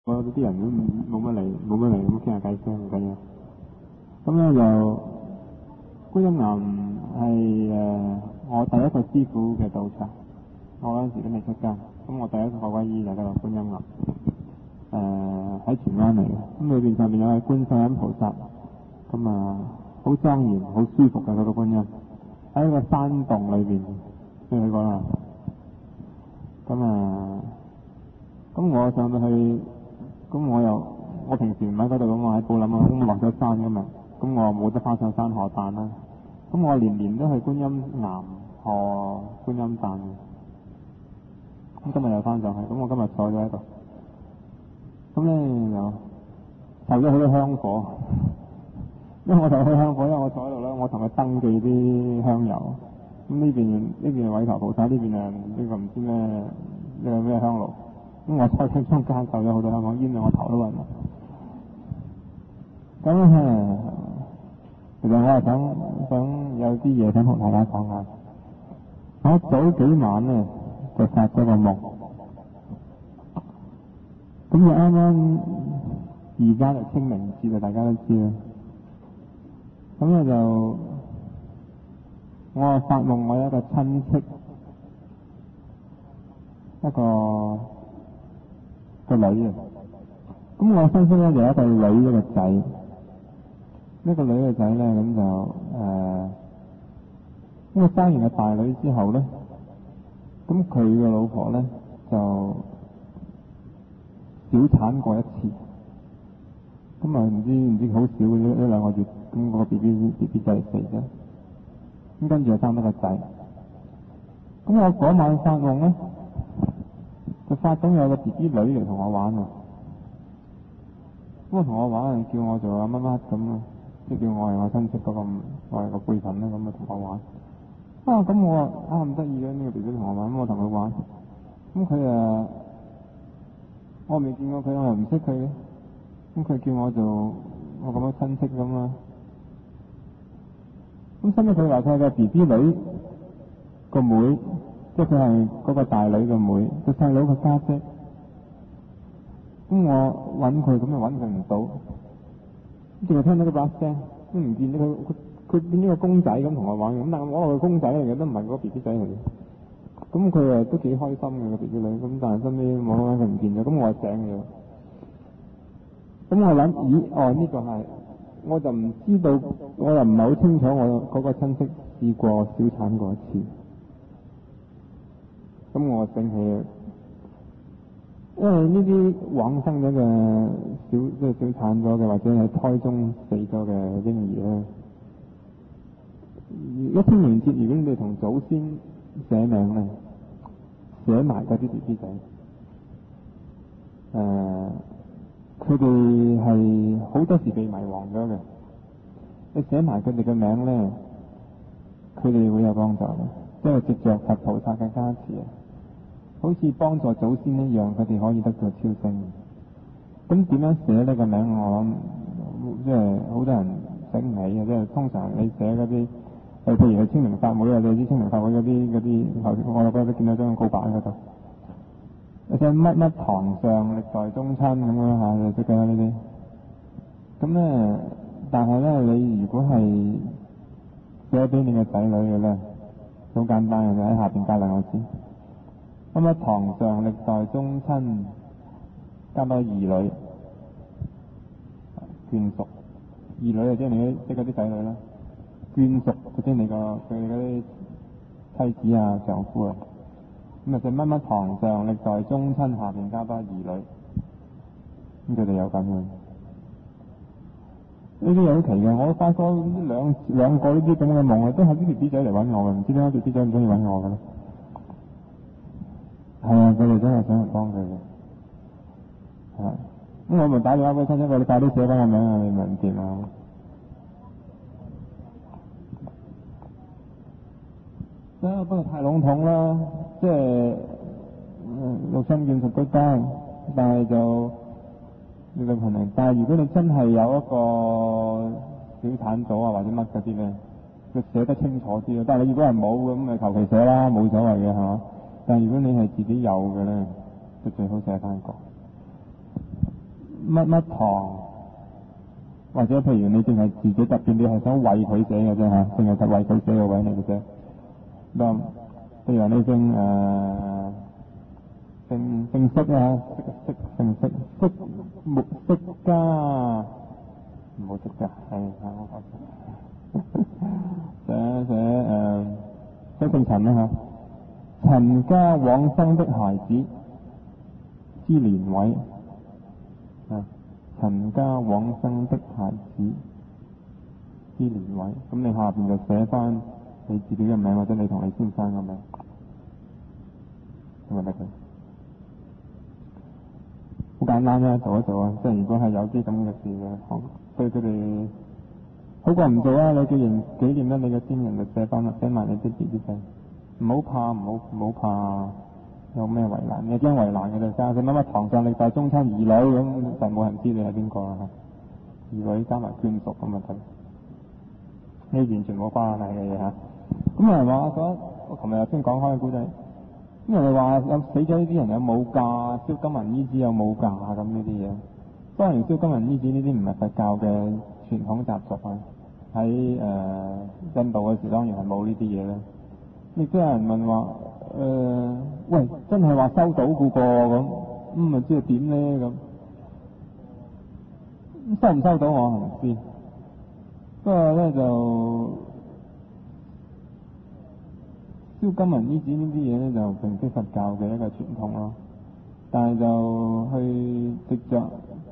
我啲人都冇乜嚟咁傾下偈聲唔緊要。咁咧就觀音岩係我第一個師傅嘅道場。我嗰陣時都未出家，咁我第一個皈依就叫做觀音岩。喺荃灣嚟嘅，咁裏邊上面有個觀世音菩薩，咁好莊嚴、好舒服嘅嗰個觀音，喺一個山洞裏邊，你去過啦。咁我上到去。咁我平時唔喺嗰度，咁我喺布林啊，咁落咗山㗎嘛，咁我冇得翻上山河誕啦。咁我年年都去觀音岩河觀音誕嘅。咁今日又翻上去，咁我今日坐咗喺度。咁咧又受咗好多香火，因為我受咗香火，因為我坐喺度咧，我同佢登記啲香油。咁呢邊係韋陀菩薩，呢邊係呢個唔知咩呢個咩香爐。咁我坐喺中間受咗好多香火，煙到我頭都暈。咁其實我係想有啲嘢想同大家講下。我早幾晚咧就發咗個夢，咁就啱啱而家就清明節啊，大家都知啦。咁咧就我發夢，我有一個親戚，一個女啊。咁我親戚咧就有一個女一個仔，呢個女嘅仔咧咁就因為生完個大女之後咧，咁佢嘅老婆咧就小產過一次，咁唔知好少呢兩個月，咁個 B B 仔嚟死咗，咁跟住就生得個仔。咁我嗰晚發夢咧，就發到有個 B B 女嚟同我玩喎，咁我同我玩叫我做阿乜乜咁啊，即係叫我係我親戚嗰個我係個輩份啦，咁啊同我玩。咁我咁得意嘅呢個 B B 同我玩，咁我同佢玩，咁佢我未見過佢，我又唔識佢嘅，咁佢叫我做我咁嘅親戚咁啦。咁親戚佢話佢係個 B B 女個妹，即係佢係嗰個大女個妹，個細佬個家姐。咁我揾佢，咁就揾佢唔到，淨係聽到佢把聲，都唔見到佢變咗個公仔咁同我玩嘅。咁但係我話佢公仔嚟嘅，都唔係嗰個 B B 仔嚟嘅。咁佢都幾開心嘅個 B B 女，咁但係身邊冇啦，佢唔見咗，咁我醒咗。咁我諗，呢個係，我就唔知道，我又唔係好清楚我嗰個親戚試過小產過一次。咁我醒起，因為呢啲往生咗嘅即係小產咗嘅，或者係胎中死咗嘅嬰兒咧，一清明節如果你哋同祖先寫名咧，寫埋嗰啲 B B 仔，佢哋係好多時被迷惘咗嘅。你寫埋佢哋嘅名咧，佢哋會有幫助嘅，因為藉着佛菩薩嘅加持啊，好似幫助祖先一樣，佢哋可以得到超升。咁點樣寫呢個名？我諗即係好多人醒唔起嘅，即係通常你寫嗰啲。譬如係清明法會啊，你知清明法會嗰啲，頭先我嗰日都見到張告白喺嗰度，有隻乜乜堂上歷代宗親咁樣嚇，你識嘅啦呢啲。咁咧，但係咧，你如果係寫俾你嘅仔女嘅咧，好簡單嘅，就喺下邊加兩個字，乜乜堂上歷代宗親加多兒女眷屬，兒女就即係你即係嗰啲仔女啦。眷屬即係你佢哋嗰啲妻子啊、丈夫啊，咁就乜乜堂上歷代宗親下邊加多兒女，咁佢哋有咁嘅。呢啲有好奇嘅，我發覺兩個呢啲咁嘅夢啊，都係啲 B B 仔嚟揾我嘅，唔知點解 B B 仔唔中意揾我嘅咧？係啊，佢哋真係想幫佢嘅。係，咁我咪打電話俾親戚，你快啲寫翻個名啊，你咪唔掂啊！不過太籠統啦，即係六親眷屬都得，但係就呢個困難。但係如果你真係有一個小產組啊或者乜嗰啲咧，佢寫得清楚啲咯。但係你如果係冇咁，咪求其寫啦，冇所謂嘅係嘛。但係如果你係自己有嘅咧，就最好寫翻個。 乜乜堂，或者譬如你淨係自己特別你係想為佢寫嘅啫嚇，淨係就為佢寫個位嚟嘅啫。咁譬如話你姓釋啊，姓釋沒釋迦，唔好釋迦，係寫姓陳啦嚇，陳家往生的孩子之年位啊，陳家往生的孩子之年位，咁你下邊就寫翻你自己嘅名或者你同你先生嘅名，咁咪得佢。好簡單啫，做一做啊！即係如果係有啲咁嘅事嘅，對佢哋好過唔做啊！你既然紀念得你嘅先人，就寫翻啦，寫埋你啲字啲聲，唔好怕，唔好怕，有咩為難？你驚為難嘅就加佢乜乜堂上歷代宗親兒女咁，就冇人知你係邊個啊！兒女加埋眷屬咁啊睇，呢完全冇關係嘅嘢嚇。咁有人話我琴日先講開嘅故仔。咁人哋話有死咗呢啲人有冇嫁，燒金銀衣紙有冇嫁咁呢啲嘢。當然燒金銀衣紙呢啲唔係佛教嘅傳統習俗啊。喺印度嘅時當然係冇呢啲嘢啦。亦都有人問話喂，真係話收到嗰個咁，唔知係點咧咁。收唔收到我係唔知。不過咧就燒金銀衣紙呢啲嘢咧就並非佛教嘅一個傳統咯，但係就去藉着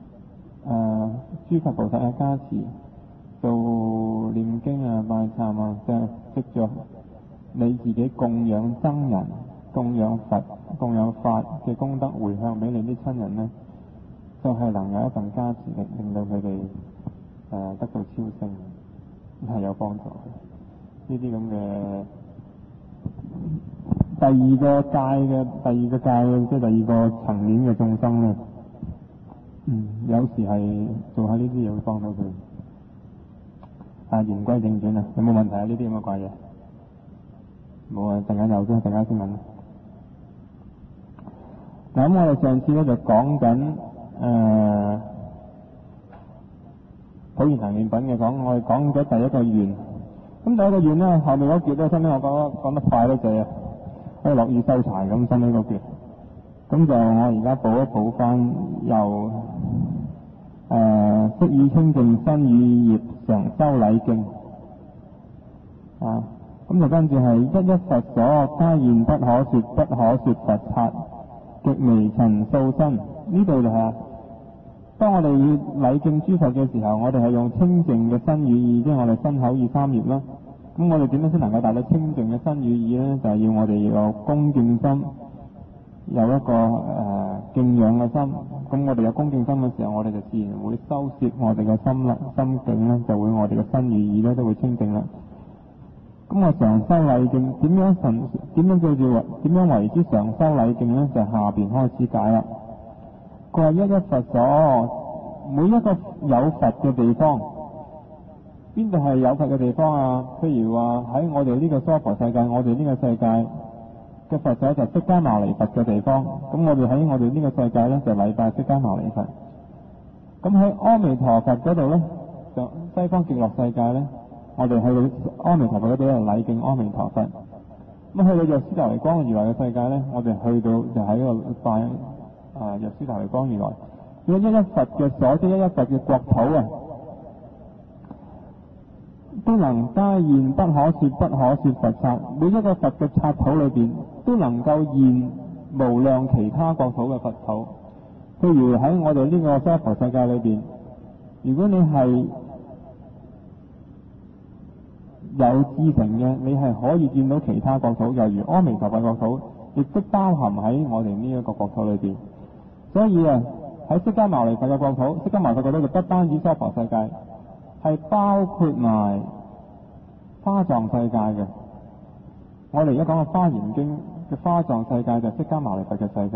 諸佛菩薩嘅加持，做念經啊、拜懺啊，即係藉着你自己供養僧人、供養佛、供養法嘅功德回向俾你啲親人咧，就係能有一份加持力，令到佢哋得到超升，係有幫助嘅。呢啲咁嘅第二個界嘅，即係第二個層面嘅眾生咧，有時係做下呢啲嘢會幫到佢。言歸正傳啊，有冇問題啊？呢啲咁嘅怪嘢冇啊，陣間有啫，陣間先問。嗱，咁我哋上次咧就講緊普賢行願品嘅我哋講咗第一個願。咁第一個願咧，後面嗰橛咧，新尾我講得快得滯啊，好似落雨收柴咁，新尾嗰橛。咁就我而家補一補翻，由悉以清淨身語意業常修禮敬啊。咁就跟住係一一佛所，皆現不可說，不可說佛剎，極微塵數身。呢度就係當我哋禮敬諸佛嘅時候，我哋係用清淨嘅身語意，即係我哋身口意三業啦。咁我哋點樣先能夠達到清淨嘅身語意呢？就係要我哋有恭敬心，有一個敬仰嘅心。咁我哋有恭敬心嘅時候，我哋就自然會收攝我哋嘅心啦，心境咧就會我哋嘅身語意咧都會清淨啦。咁我常修禮敬，點樣為之常修禮敬呢？就下邊開始解啦。佢話一一佛所，每一個有佛嘅地方，邊度係有佛嘅地方啊？譬如話喺我哋呢個娑婆世界，我哋呢個世界嘅佛所就釋迦牟尼佛嘅地方。咁我哋喺我哋呢個世界咧就禮拜釋迦牟尼佛。咁喺阿彌陀佛嗰度咧，就西方極樂世界咧，我哋去到阿彌陀佛嗰度咧禮敬阿彌陀佛。咁去到藥師琉璃光如來嘅世界咧，我哋去到就喺嗰度拜藥師琉璃光如來。如果一一佛嘅所，即一一佛嘅國土啊，都能皆現不可說，不可說佛剎。每一個佛嘅剎土裏邊都能夠現無量其他國土嘅佛土。譬如喺我哋呢個娑婆世界裏邊，如果你係有志誠嘅，你係可以見到其他國土，例如阿彌陀佛國土，亦都包含喺我哋呢一個國土裏邊。所以啊，喺釋迦牟尼佛嘅國土，釋迦牟尼佛國土就不單止娑婆世界，係包括埋花藏世界嘅。我哋而家講嘅《華嚴經》嘅花藏世界就係釋迦牟尼佛嘅世界。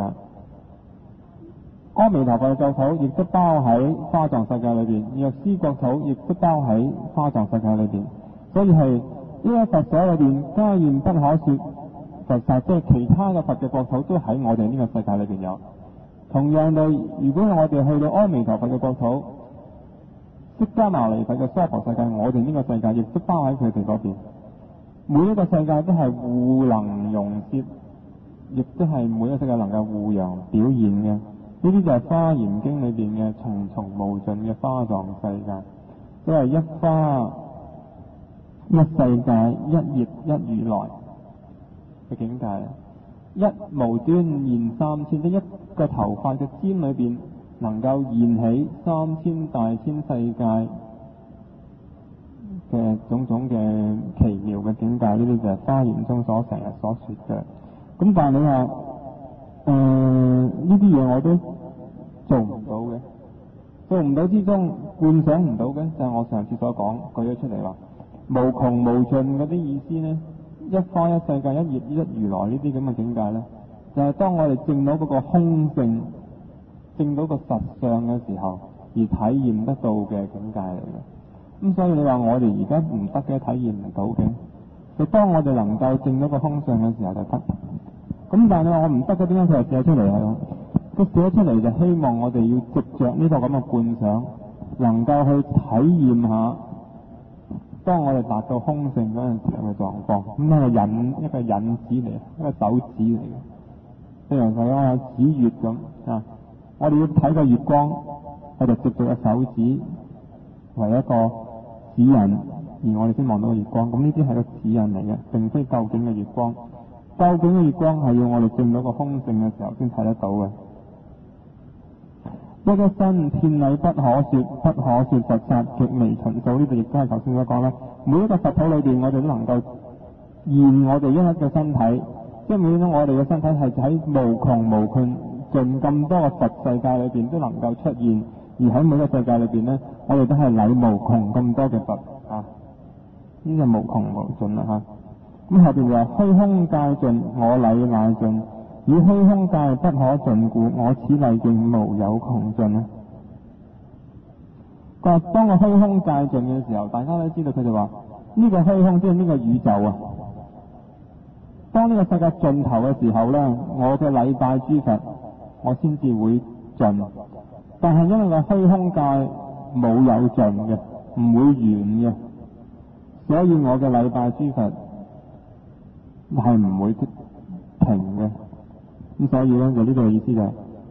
阿彌陀佛嘅國土亦都包喺花藏世界裏邊，藥師國土亦都包喺花藏世界裏邊。所以係呢個佛所裏邊，皆現不可說佛剎，即係其他嘅佛嘅國土都喺我哋呢個世界裏邊有。 同樣地，如果我哋去到阿彌陀佛嘅國土，釋迦牟尼佛嘅娑婆世界，我哋呢個世界亦都包喺佢哋嗰邊。每一個世界都係互能融攝，亦都係每一個世界能夠互揚表現嘅。呢啲就係《華嚴經》裏邊嘅重重無盡嘅花藏世界，都係一花一世界，一葉一如來嘅境界。一無端現三千，即一個頭髮嘅尖裏邊能夠現起3000大千世界嘅種種嘅奇妙嘅境界。呢啲就係華嚴中所成日所說嘅。咁但係你話呢啲嘢我都做唔到嘅，做唔到之中觀想唔到嘅就係我上次所講舉咗出嚟話無窮無盡嗰啲意思呢，一花一世界，一葉一如來呢啲咁嘅境界呢，就係當我哋證到嗰個空性，證到個實相嘅時候而體驗得到嘅境界嚟嘅。咁所以你話我哋而家唔得嘅，體驗唔到嘅，就當我哋能夠證到個空相嘅時候就得。咁但係你話我唔得嘅，點解佢係寫出嚟啊？佢寫出嚟就希望我哋要藉着呢個咁嘅觀想，能夠去體驗下當我哋達到空性嗰陣時候嘅狀況。咁一個引子嚟，一個手指嚟嘅，譬如講指月咁啊，我哋要睇個月光，我就藉住個手指為一個指引，而我哋先望到個月光。咁呢啲係個指引嚟嘅，並非究竟嘅月光。究竟嘅月光係要我哋證到個空性嘅時候先睇得到嘅。一個身遍禮不可說，不可說佛剎極微塵數。呢度亦都係頭先所講啦。每一個佛土裏邊，我哋都能夠現我哋一粒嘅身體，即係每種我哋嘅身體係喺無窮無盡咁多個佛世界裏邊都能夠出現，而喺每個世界裏邊呢，我哋都係禮無窮咁多嘅佛啊！呢就無窮無盡啦嚇。咁後邊就話虛空界盡，我禮乃盡。以虛空界不可盡故，我此禮敬無有窮盡啊！佢話當個虛空界盡嘅時候，大家都知道佢哋話呢個虛空即係呢個宇宙啊。當呢個世界盡頭嘅時候呢，我嘅禮拜諸佛，我先至會盡。但係因為個虛空界冇有盡嘅，唔會完嘅，所以我嘅禮拜諸佛係唔會停嘅。咁所以咧就呢個意思就係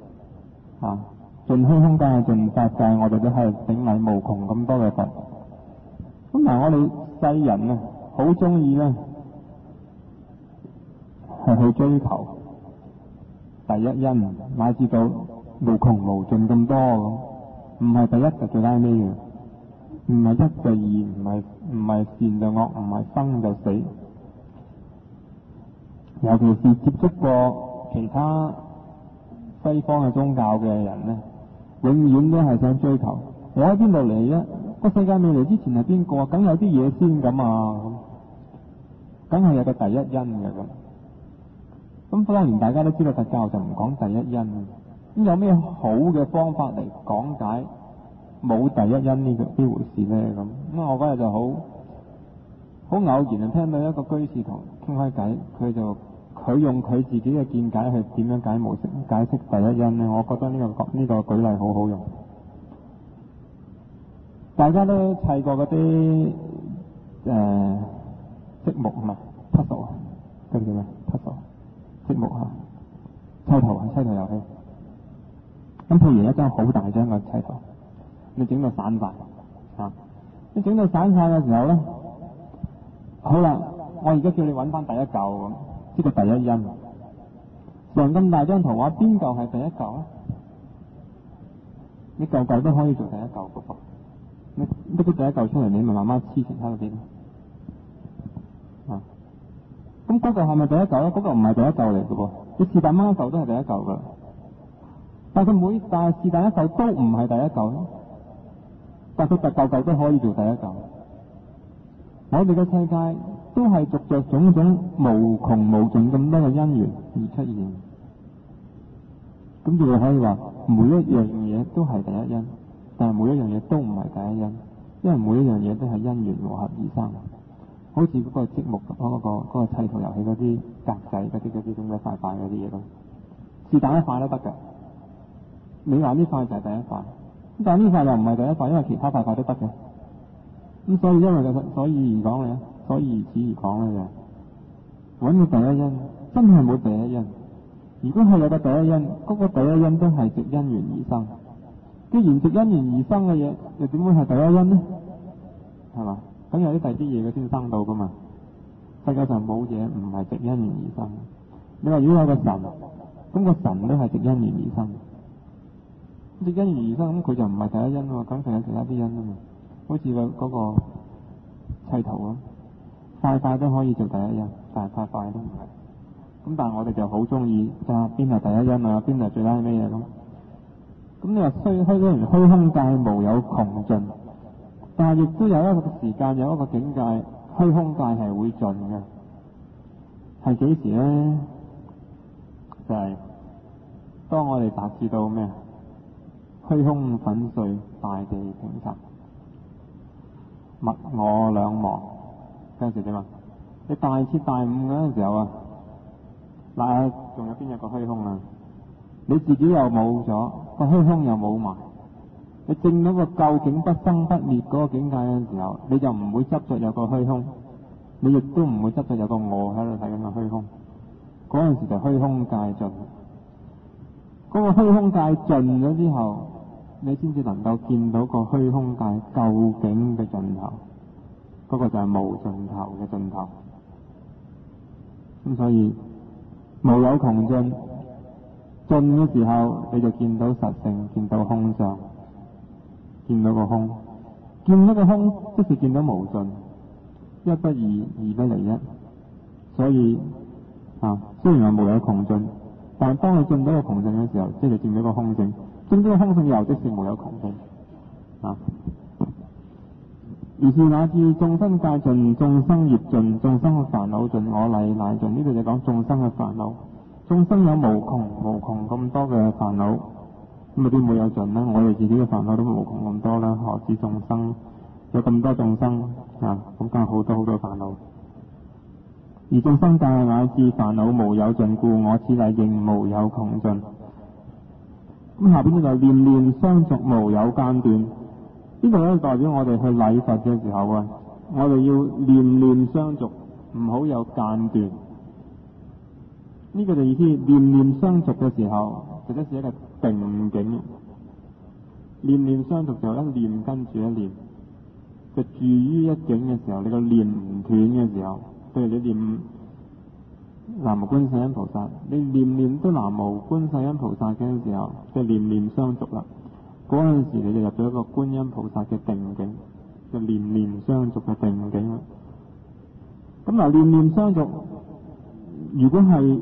盡虛空界盡法界，我哋都係頂禮無窮咁多嘅佛。咁但係我哋世人啊，好中意咧係去追求第一因，乃至到無窮無盡咁多咁，唔係第一就最拉尾嘅，唔係一就二，唔係善就惡，唔係生就死。尤其是接觸過其他西方嘅宗教嘅人呢，永遠都係想追求我喺邊度嚟啫？個世界未嚟之前係邊個啊？梗有啲嘢先咁啊，梗係有個第一因嘅咁。咁當然大家都知道佛教就唔講第一因，咁有咩好嘅方法嚟講解冇第一因呢回事呢？咁我嗰日就好偶然就聽到一個居士同傾開偈，佢用佢自己嘅見解去點樣解釋第一因呢？我覺得呢個舉例好好用。大家都砌過嗰啲積木係咪 puzzle 嗰啲叫咩 puzzle 積木砌圖遊戲。咁譬如一張好大張嘅砌圖，你整到散晒你整到散晒嘅時候咧，好啦，我而家叫你揾翻第一嚿咁。呢個第一因，成咁大張圖畫，邊嚿係第一嚿咧？你嚿嚿都可以做第一嚿嘅噃。你拎啲第一嚿出嚟，你咪慢慢黐成喺度邊啊？咁嗰嚿係咪第一嚿咧？嗰嚿唔係第一嚿嚟嘅噃，你是但掹一嚿都係第一嚿噶。但係是但一嚿都唔係第一嚿，但係佢嚿嚿都可以做第一嚿。我哋嘅世界都係逐着種種無窮無盡咁多嘅因緣而出現，咁就可以話每一樣嘢都係第一因，但係每一樣嘢都唔係第一因，因為每一樣嘢都係因緣和合而生。好似嗰個積木嗰個砌圖遊戲嗰啲格仔嗰啲咁嘅塊嗰啲嘢咯，是但一塊都得㗎。 你話呢塊就係第一塊，咁但係呢塊又唔係第一塊，因為其他塊塊都得嘅。咁所以因為所以而講咧，所以如此而講咧就揾個第一因，真係冇第一因。如果係有個第一因，嗰個第一因都係藉因緣而生。既然藉因緣而生嘅嘢，又點會係第一因呢？係嘛？咁有啲第啲嘢佢先生到噶嘛。世界上冇嘢唔係藉因緣而生。你話如果有個神，咁個神都係藉因緣而生。藉因緣而生，咁佢就唔係第一因喎，咁仲有其他啲因啊嘛。好似嗰個砌圖啊，塊塊都可以做第一因，但係塊塊都唔係。咁但係我哋就好中意就邊係第一因啊，邊係最拉咩嘢咁。咁你話虛空界無有窮盡，但係亦都有一個時間，有一個境界，虛空界係會盡嘅。係幾時咧？就係當我哋達至到咩？虛空粉碎，大地平沉，物我兩忘。嗰陣時點啊？你大徹大悟嗰陣時候啊，嗱，仲有邊一個虛空啊？你自己又冇咗，個虛空又冇埋。你證到個究竟不生不滅嗰個境界嘅時候，你就唔會執着有個虛空，你亦都唔會執着有個我喺度睇緊個虛空。嗰陣時就虛空界盡。嗰個虛空界盡咗之後，你先至能夠見到個虛空界究竟嘅盡頭。嗰個就係無盡頭嘅盡頭。咁所以無有窮盡，盡嘅時候你就見到實性，見到空相，見到個空，見到個空即是見到無盡，一不二，二不離一。所以雖然話無有窮盡，但係當你進到個窮盡嘅時候，即係見到個空性，見到個空性又即是無有窮盡。如是乃至眾生界盡，眾生業盡，眾生嘅煩惱盡，我禮乃盡。呢度就講眾生嘅煩惱。眾生有無窮咁多嘅煩惱，咁點會有盡呢？我哋自己嘅煩惱都無窮咁多啦，何止眾生？有咁多眾生咁梗係好多好多煩惱。而眾生界乃至煩惱無有盡故，我此禮應無有窮盡。咁下邊呢就念念相續無有間斷。呢個咧代表我哋去禮佛嘅時候啊，我哋要念念相續，唔好有間斷。呢個就意思，念念相續嘅時候，就即是一個定境。念念相續就一念跟住一念，就住於一境嘅時候，你個念唔斷嘅時候，譬如你念南無觀世音菩薩，你念念都南無觀世音菩薩嘅時候，就念念相續啦。嗰陣時你就入咗一個觀音菩薩嘅定境，就念念相續嘅定境啦。咁嗱，念念相續，如果係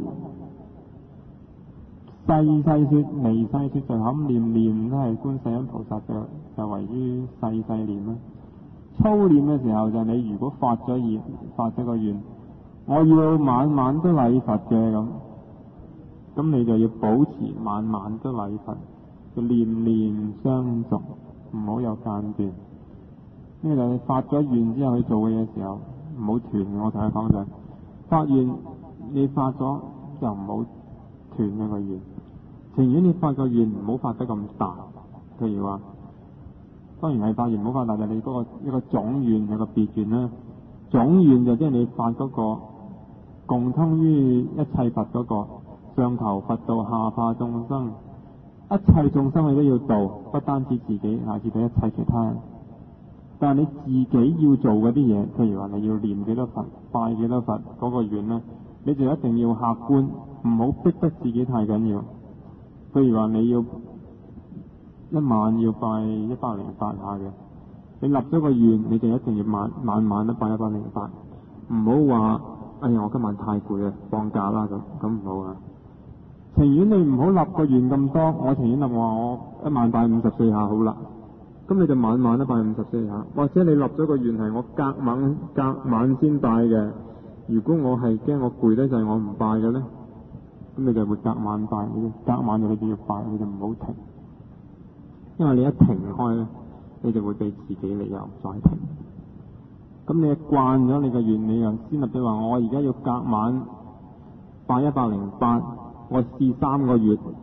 細細說、微細說，就咁念念都係觀世音菩薩就為於細細念啦。粗念嘅時候就你如果發咗願，發咗個願，我要晚晚都禮佛嘅咁你就要保持晚晚都禮佛。就念念相續，唔好有間斷。呢個就係你發咗願之後去做嘅嘢時候，唔好斷。我同你講就發願，你發咗就唔好斷一個願。情願你發個願唔好發得咁大。譬如話，當然係發願唔好發大，就你嗰個一個總願有個別願啦。總願就即係你發嗰個共通於一切佛嗰個，上求佛道，下化眾生。一切眾生你都要度，不單止自己，乃至到一切其他人。但係你自己要做嗰啲嘢，譬如話你要念幾多佛、拜幾多佛嗰個願呢，你就一定要客觀，唔好逼得自己太緊要。譬如話你要一晚要拜108下嘅，你立咗個願，你就一定要晚晚都拜108，唔好話哎呀我今晚太攰啊，放假啦咁唔好啊。情願你唔好立個願咁多，我情願立話我一晚拜54下好啦，咁你就晚晚都拜54下，或者你立咗個願係我隔晚先拜嘅，如果我係驚我攰得滯我唔拜嘅咧，咁你就會隔晚拜，隔晚你就要拜，你就唔好停，因為你一停開咧，你就會俾自己理由再停。咁你慣咗你嘅願，你又先立咗話我而家要隔晚拜108。我試3個月，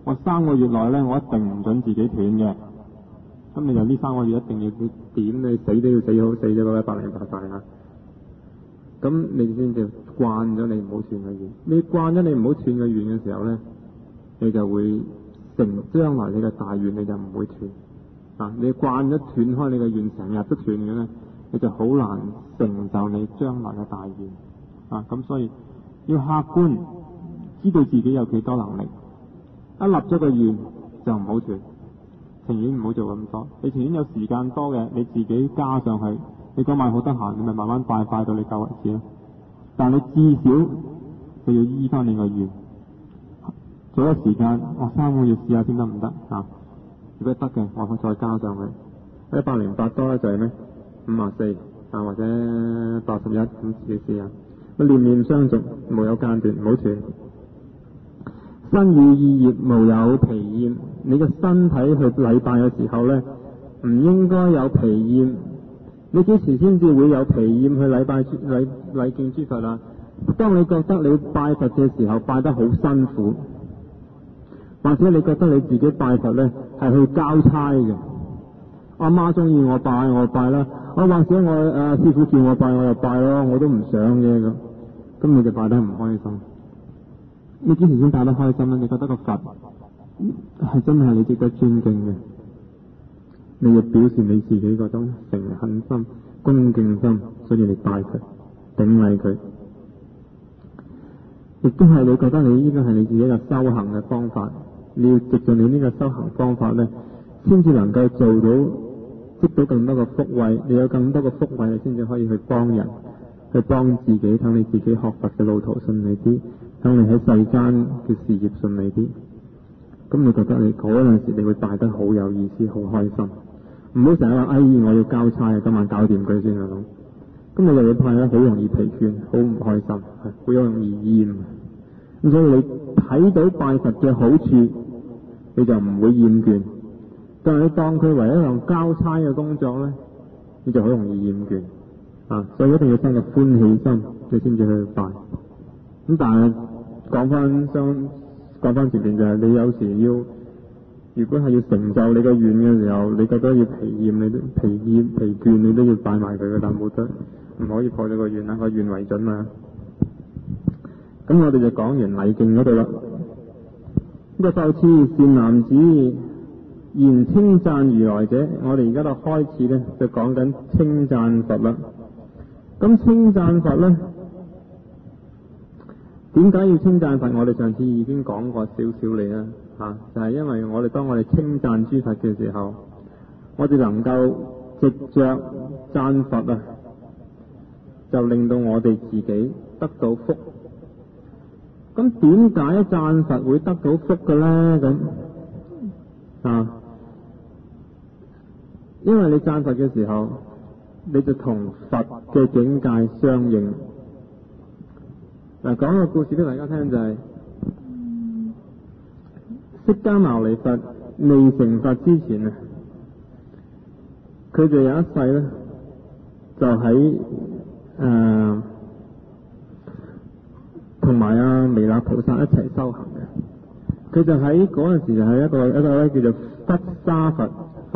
我3個月內咧，我一定唔準自己斷嘅。咁你就呢3個月一定要點，你死都要死好死咗嗰108塊啊！咁你先至慣咗你唔好斷個願。你慣咗你唔好斷個願嘅時候咧，你就會將來你嘅大願你就唔會斷啊！你慣咗斷開你嘅願，成日都斷嘅咧，你就好難成就你將來嘅大願啊！咁所以要客觀知道自己有幾多能力，一立咗個願就唔好斷，情願唔好做咁多。你情願有時間多嘅，你自己加上去。你嗰晚好得閒，你咪慢慢拜到你夠為止咯。但你至少你要依翻你個願，做咗時間，我3個月試下先得唔得啊？如果得嘅，我再加上去108多咧就係咩54啊，或者81咁自己試下。念念相續，無有間斷，唔好斷。身語意業無有疲厭，你嘅身體去禮拜嘅時候咧，唔應該有疲厭。你幾時先至會有疲厭去禮敬諸佛啊？當你覺得你拜佛嘅時候拜得好辛苦，或者你覺得你自己拜佛咧係去交差嘅。阿媽中意我拜啦，或者我師父叫我拜我就拜咯，我都唔想嘅咁你就拜得唔開心。你幾時先拜得開心咧？你覺得個佛係真係你值得尊敬嘅？你要表示你自己嗰種誠懇心、恭敬心，所以你拜佢、頂禮佢，亦都係你覺得你呢個係你自己嘅修行嘅方法。你要藉住你呢個修行方法咧，先至能夠做到積到更多嘅福慧。你有更多嘅福慧，你先至可以去幫人，去幫自己，等你自己學佛嘅路途順利啲，等你喺世間嘅事業順利啲。咁你覺得你嗰陣時你會拜得好有意思，好開心。唔好成日話我要交差，今晚搞掂佢先啊咁。你又要拜咧，好容易疲倦，好唔開心，好容易厭。咁所以你睇到拜佛嘅好處，你就唔會厭倦。但係你當佢為一樣交差嘅工作咧，你就好容易厭倦啊！所以一定要生個歡喜心，你先至去拜。咁但係講翻前邊就係你有時要，如果係要成就你個願嘅時候，你覺得要疲厭，你都疲倦，你都要拜埋佢嘅，但冇得唔可以破咗個願啦，個願為準啊。咁我哋就講完禮敬嗰度啦。呢個復次善男子，言稱讚如來者，我哋而家就開始咧，就講緊稱讚佛啦。咁稱讚佛咧，點解要稱讚佛？我哋上次已經講過少少嚟啦，就係因為當我哋稱讚諸佛嘅時候，我哋能夠藉着讚佛啊，就令到我哋自己得到福。咁點解讚佛會得到福嘅咧？因為你讚佛嘅時候，你就同佛嘅境界相應。講個故事俾大家聽就係、釋迦牟尼佛未成佛之前啊，佢就有一世咧，就喺同埋阿彌勒菩薩一齊修行嘅。佢就喺嗰陣時就係一個咧叫做笏沙佛。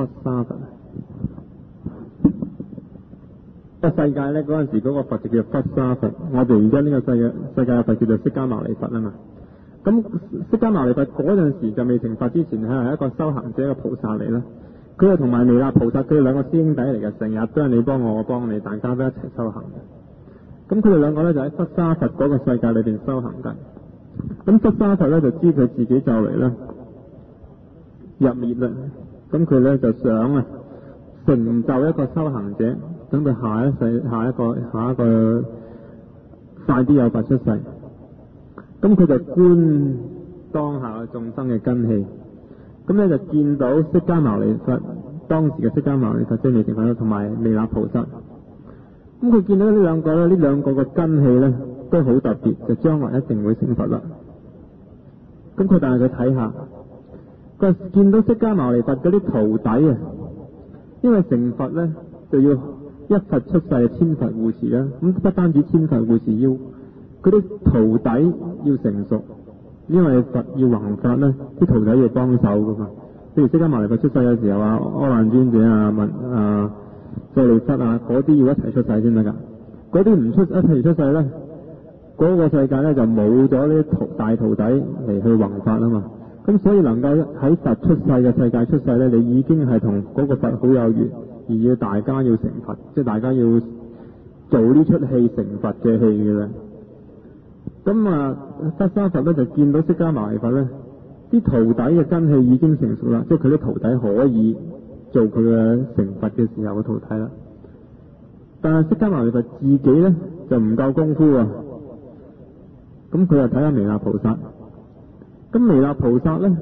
個世界咧，嗰陣時嗰個佛就叫笏沙佛。我哋而家呢個世界嘅佛叫做釋迦牟尼佛啊嘛。咁釋迦牟尼佛嗰陣時就未成佛之前，佢係一個修行者嘅菩薩嚟啦。佢係同埋彌勒菩薩，佢哋兩個師兄弟嚟嘅，成日都係你幫我，我幫你，大家都一齊修行嘅。咁佢哋兩個咧就喺笏沙佛嗰個世界裏邊修行緊。咁笏沙佛咧就知佢自己就嚟啦入滅啦。咁佢咧就想成就一個修行者，等佢下一個快啲有佛出世。咁佢就觀當下嘅眾生嘅根器，咁咧就見到釋迦牟尼佛，當時嘅釋迦牟尼佛即係未成佛，同埋彌勒菩薩。咁佢見到呢兩個嘅根器咧都好特別，就將來一定會成佛啦。咁佢但係佢睇下，佢見到釋迦牟尼佛嗰啲徒弟啊，因為成佛咧就要一佛出世，千佛護持啦。咁不單止千佛護持，要嗰啲徒弟要成熟， 因為佛要弘法咧，啲徒弟要幫手噶嘛。譬如釋迦牟尼佛出世嘅時候啊，阿難尊者啊、舍利弗啊，嗰啲要一齊出世先得噶。嗰啲唔一齊出世咧，嗰個世界咧就冇咗呢啲大徒弟嚟去弘法啊嘛。咁所以能夠喺佛出世嘅世界出世咧，你已經係同嗰個佛好有緣，而要大家要成佛，即係大家要做呢出戲成佛嘅戲嘅啦。咁啊，佛沙佛咧就見到釋迦牟尼佛咧，啲徒弟嘅根器已經成熟啦，即係佢啲徒弟可以做佢嘅成佛嘅時候嘅徒弟啦。但係釋迦牟尼佛自己咧就唔夠功夫啊。咁佢就睇下彌勒菩薩。咁彌勒菩薩咧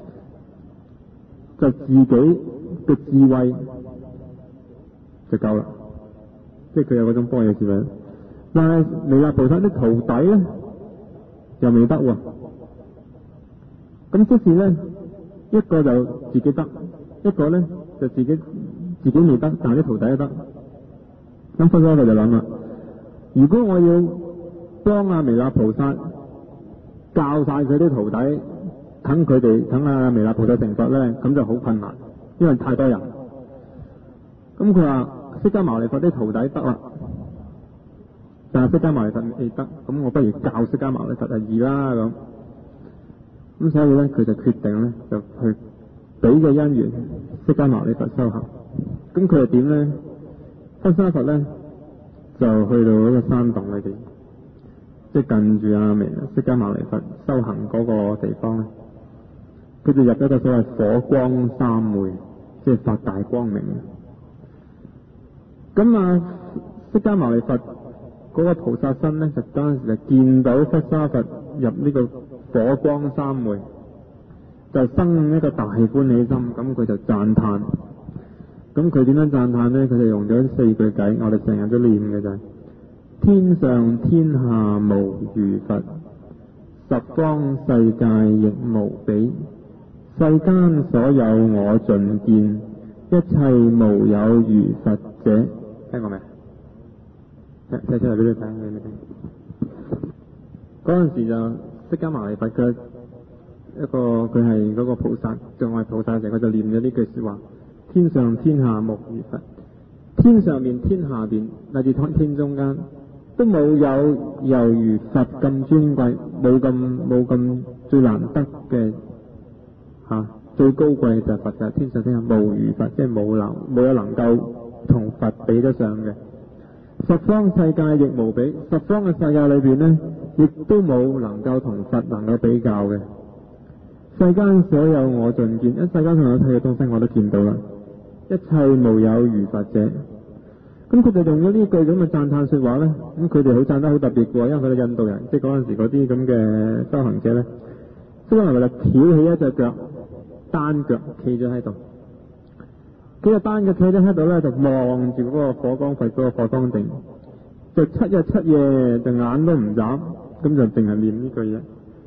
就自己嘅智慧就夠啦，即係佢有嗰種般若智慧。但係彌勒菩薩啲徒弟咧又未得喎。咁即是咧，一個就自己得，一個咧就自己未得，但係啲徒弟都得。咁分開佢就諗啦，如果我要幫阿彌勒菩薩教晒佢啲徒弟，等阿彌勒菩薩成佛咧，咁就好困難，因為太多人。咁佢話釋迦牟尼佛啲徒弟得啦，但係釋迦牟尼佛未得，咁我不如教釋迦牟尼佛就易啦咁。咁所以咧，佢就決定咧，就去俾個因緣釋迦牟尼佛修行。咁佢又點咧？佛沙佛咧就去到嗰個山洞裏邊，即係近住阿彌釋迦牟尼佛修行嗰個地方咧，佢就入咗個所謂火光三昧，即係發大光明。咁啊，釋迦牟尼佛嗰個菩薩身咧，就嗰陣時就見到佛沙佛入呢個火光三昧，就生一個大歡喜心，咁佢就讚歎。咁佢點樣讚歎呢？佢就用咗4句偈，我哋成日都念嘅就係：天上天下無如佛，十方世界亦無比。世間所有我盡見，一切無有如佛者。聽過未？睇出嚟俾你睇，你未聽？嗰陣時就釋迦牟尼佛嘅一個，佢係嗰個菩薩，障礙菩薩時，佢就念咗呢句說話：天上天下無如佛。天上面天下邊，乃至天中間，都冇有猶如佛咁尊貴，冇咁最難得嘅最高貴就係佛，就係天上天下無如佛，即係冇有能夠同佛比得上嘅。十方世界亦無比，十方嘅世界裏邊呢，亦都冇能夠同佛能夠比較嘅。世間所有我盡見，世間上有睇嘅東西我都見到啦。一切無有如佛者。咁佢哋用咗呢句咁嘅讚歎說話咧，咁佢哋好讚得好特別嘅，因為佢哋印度人，即係嗰陣時嗰啲咁嘅修行者咧，即係可能就翹起一隻腳，單腳企咗喺度。佢個單腳企咗喺度咧，就望住嗰個火光佛嗰個火光定，就7日7夜就眼都唔眨，咁就淨係念呢句嘢。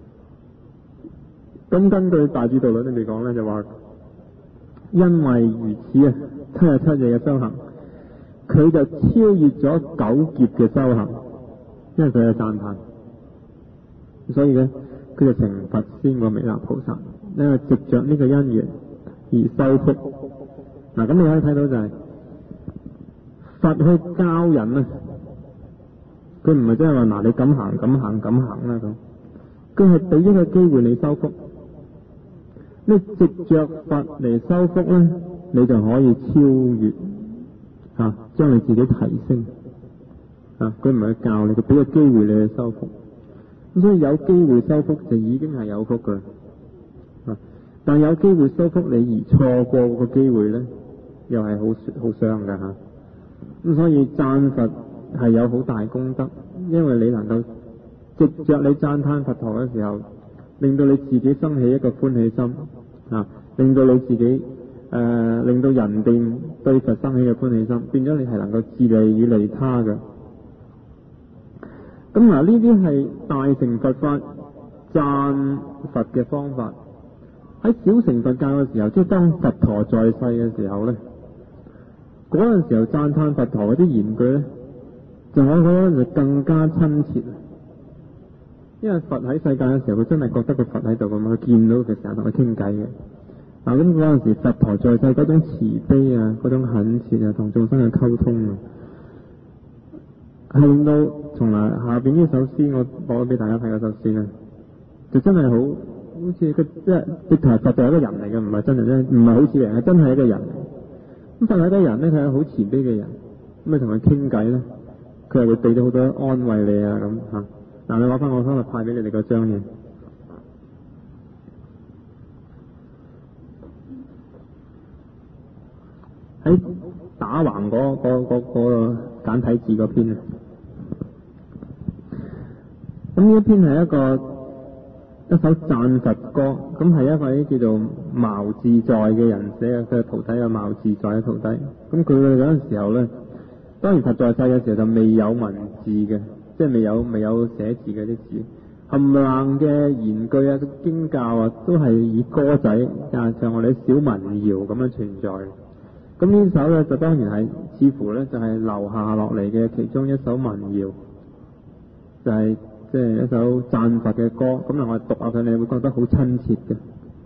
咁根據大智度論裏面講咧，就話因為如此啊，7日7夜嘅修行，佢就超越咗9劫嘅修行，因為佢係讚歎，所以咧佢就成佛先過彌勒菩薩，因為藉着呢個因緣而修福。嗱，咁你可以睇到就係佛去教人啊，佢唔係真係話嗱你咁行咁行咁行啦咁，佢係俾一個機會你修福。你藉着佛嚟修福咧，你就可以超越將你自己提升佢唔係去教你，佢俾個機會你去修福。咁所以有機會修福就已經係有福噶。但有機會修福你而錯過個機會咧，又係好傷噶吓。咁所以讚佛係有好大功德，因為你能夠藉着你讚歎佛陀嘅時候，令到你自己生起一個歡喜心令到你自己令到人哋對佛生起嘅歡喜心，變咗你係能夠自利與利他嘅。咁呢啲係大乘佛法讚佛嘅方法。喺小乘佛教嘅時候，即係當佛陀在世嘅時候咧，嗰陣時候讚歎佛陀嗰啲言句咧，就我覺得就更加親切。 因為佛喺世界嘅時候，佢真係覺得個佛喺度咁，佢見到佢成日同佢傾偈嘅。咁嗰陣時佛陀在世嗰種慈悲啊，嗰種懇切啊，同眾生嘅溝通啊，係令到從來下邊呢首詩我播咗俾大家睇嗰首詩啊，就真係好似佢即係直頭係佛就係一個人嚟嘅，唔係真係真，唔係好似人，係真係一個人。咁佛係一個人咧，佢係好慈悲嘅人，咁你同佢傾偈咧，佢係會俾到好多安慰你啊咁嚇。嗱，你攞翻我今日派俾你哋嗰張嘢。喺打橫嗰簡體字嗰篇啊，咁呢一篇係一首讚佛歌，咁係一位叫做茅自在嘅人寫嘅，佢嘅徒弟有茅自在嘅徒弟。咁佢嗰陣時候咧，當然佛在世嘅時候就未有文字嘅，即係未有寫字嘅啲字，冚唪唥嘅言句啊、經教啊，都係以歌仔加上我哋啲小民謠咁樣存在。咁呢首咧就當然係似乎咧就係留下落嚟嘅其中一首民謠，就係即係一首讚佛嘅歌。咁我哋讀下佢，你會覺得好親切嘅。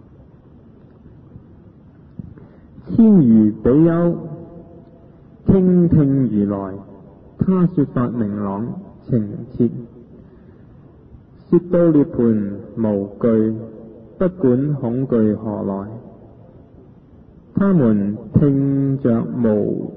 千餘比丘傾聽如來，他說法明朗情切，說到涅槃無懼，不管恐懼何來。他們聽着無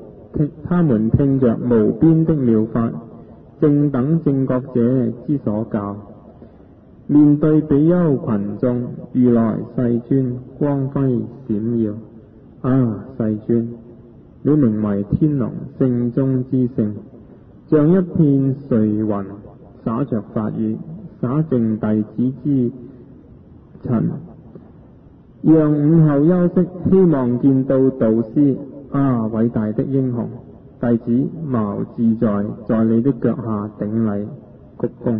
邊的妙法，正等正覺者之所教。面對比丘群眾，如來世尊光輝閃耀。啊，世尊，你名為天龍，聖中之聖，像一片垂雲，灑着法語，灑淨弟子之塵。讓午後休息，希望見到導師。啊，偉大的英雄，弟子茅自在你的腳下頂禮鞠躬。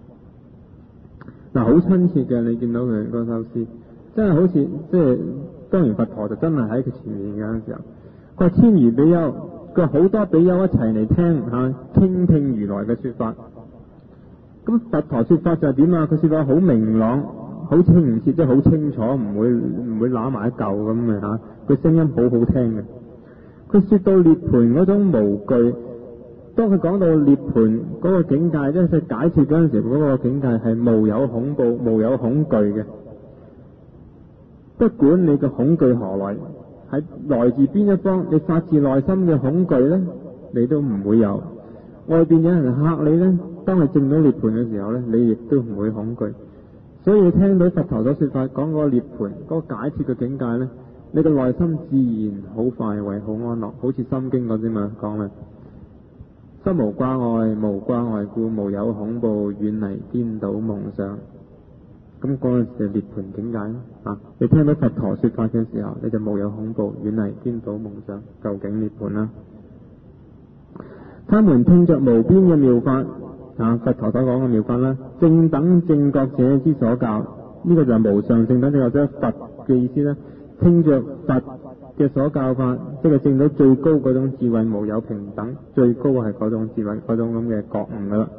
好親切嘅，你見到佢嗰首詩，真係好似即係當然佛陀就真係喺佢前面嘅陣時候，佢話千餘比丘，佢話好多比丘一齊嚟聽傾聽如來嘅說法。咁佛陀說法就係點啊？佢說法好明朗，好清澈，即係好清楚，唔會揦埋一嚿咁嘅嚇。佢聲音好好聽嘅。佢說到涅槃嗰種無懼，當佢講到涅槃嗰個境界，即係佢解脫嗰陣時，嗰個境界係無有恐怖、無有恐懼嘅。不管你嘅恐懼何來，喺來自邊一方，你發自內心嘅恐懼呢，你都唔會有。外邊有人嚇你呢，當你證到涅槃嘅時候呢，你亦都唔會恐懼。所以你聽到佛陀所說法講嗰個涅槃嗰個解脫嘅境界呢，你嘅內心自然好快慰、好安樂，好似心經嗰啲嘛講啦，心無掛礙，無掛礙故，無有恐怖，遠離顛倒夢想。咁嗰陣時就涅槃境界啦。你聽到佛陀說法嘅時候，你就無有恐怖，遠離顛倒夢想，究竟涅槃啦。他們聽着無邊嘅妙法，佛陀所講嘅妙法啦，正等正覺者之所教，呢個就係無上正等正覺者佛嘅意思啦。聽着佛嘅所教法，即係證到最高嗰種智慧，無有平等，最高係嗰種智慧，嗰種咁嘅覺悟噶啦。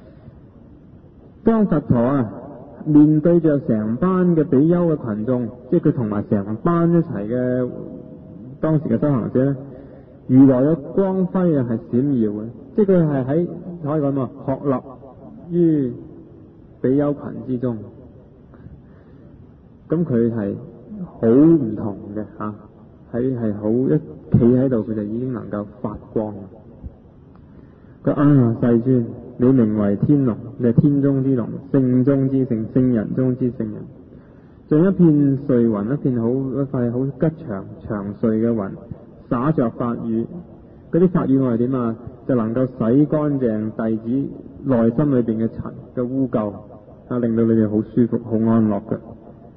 當佛陀面對着成班嘅比丘嘅群眾，即係佢同埋成班一齊嘅當時嘅修行者咧，如來嘅光輝係閃耀嘅，即係佢係喺可以講話學立於比丘群之中。咁佢係好唔同嘅係好一企喺度，佢就已經能夠發光。佢世尊，你名為天龍，你係天中之龍，聖中之聖，聖人中之聖人，像一片垂雲，一塊好吉祥長垂嘅雲，灑着法語。嗰啲法語我係點啊？就能夠洗乾淨弟子內心裏邊嘅塵嘅污垢，令到你哋好舒服、好安樂嘅。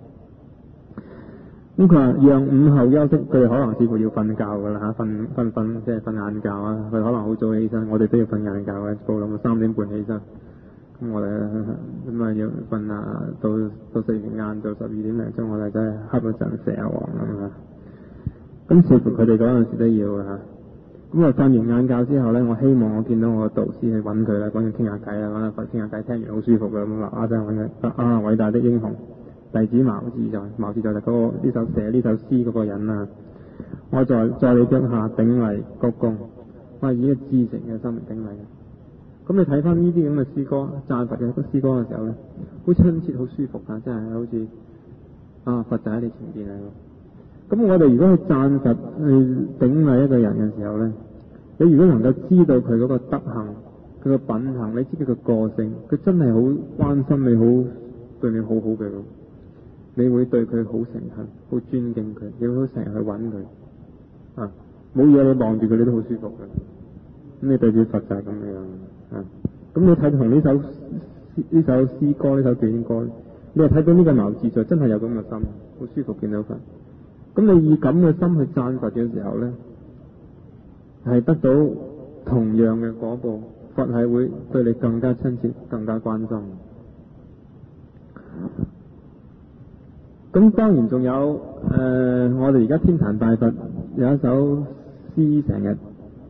咁佢話讓午後休息，佢哋可能似乎要瞓覺噶啦瞓即係瞓晏覺啊！佢可能好早起身，我哋都要瞓晏覺嘅，報諗3點半起身。咁我哋咁要瞓到食完晏到12點零鐘，我哋真係瞌一陣蛇王咁啊！咁似乎佢哋嗰陣時都要咁我瞓完晏覺之後咧，我希望我見到我個導師去揾佢啦，揾佢傾下偈啦，揾阿佛傾下偈，聽完好舒服嘅咁啊！真係揾佢啊！偉大的英雄弟子茅自在，茅自在就嗰個呢首寫呢首詩嗰個人啊！我在你腳下頂禮鞠躬，我係以一個至誠嘅心嚟頂禮嘅。咁你睇翻呢啲咁嘅詩歌，讚佛嘅詩歌嘅時候咧，好親切，好舒服啊！真係好似啊佛就喺你前邊啊！咁我哋如果去讚佛去頂禮一個人嘅時候咧，你如果能夠知道佢嗰個德行、佢個品行，你知佢個個性，佢真係好關心你，好對你好好嘅，你會對佢好誠懇、好尊敬佢，你會好成日去揾佢啊！冇嘢你望住佢，你都好舒服嘅。咁你對住佛就係咁樣啊！咁你睇同呢首詩歌、呢首短歌，你係睇到呢個茅自在真係有咁嘅心，好舒服見到佛。咁你以咁嘅心去讚佛嘅時候咧，係得到同樣嘅果報，佛係會對你更加親切、更加關心。咁當然仲有我哋而家天壇拜佛有一首詩，成日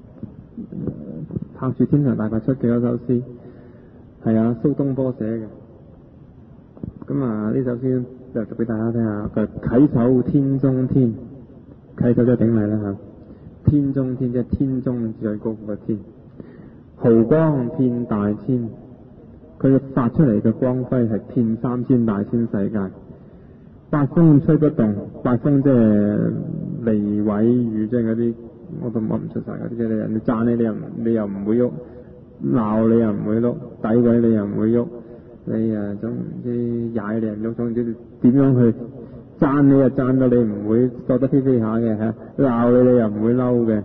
拍住天壇大佛出嘅嗰首詩，係阿蘇東坡寫嘅。咁啊呢首詩就讀俾大家聽下，佢稽首天中天，稽首即係頂禮啦嚇。天中天即係天中最高個天，豪光遍大千，佢發出嚟嘅光輝係遍3000大千世界。八風吹不動，八風即係離毀語，即係嗰啲我都噏唔出晒嗰啲，即係人哋讚你又唔會喐，鬧你又唔會喐，詆毀你又唔會喐，你啊總之踩你又唔喐，總之點樣去讚你又讚到你唔會覺得飛飛下嘅嚇，鬧你又唔會嬲嘅，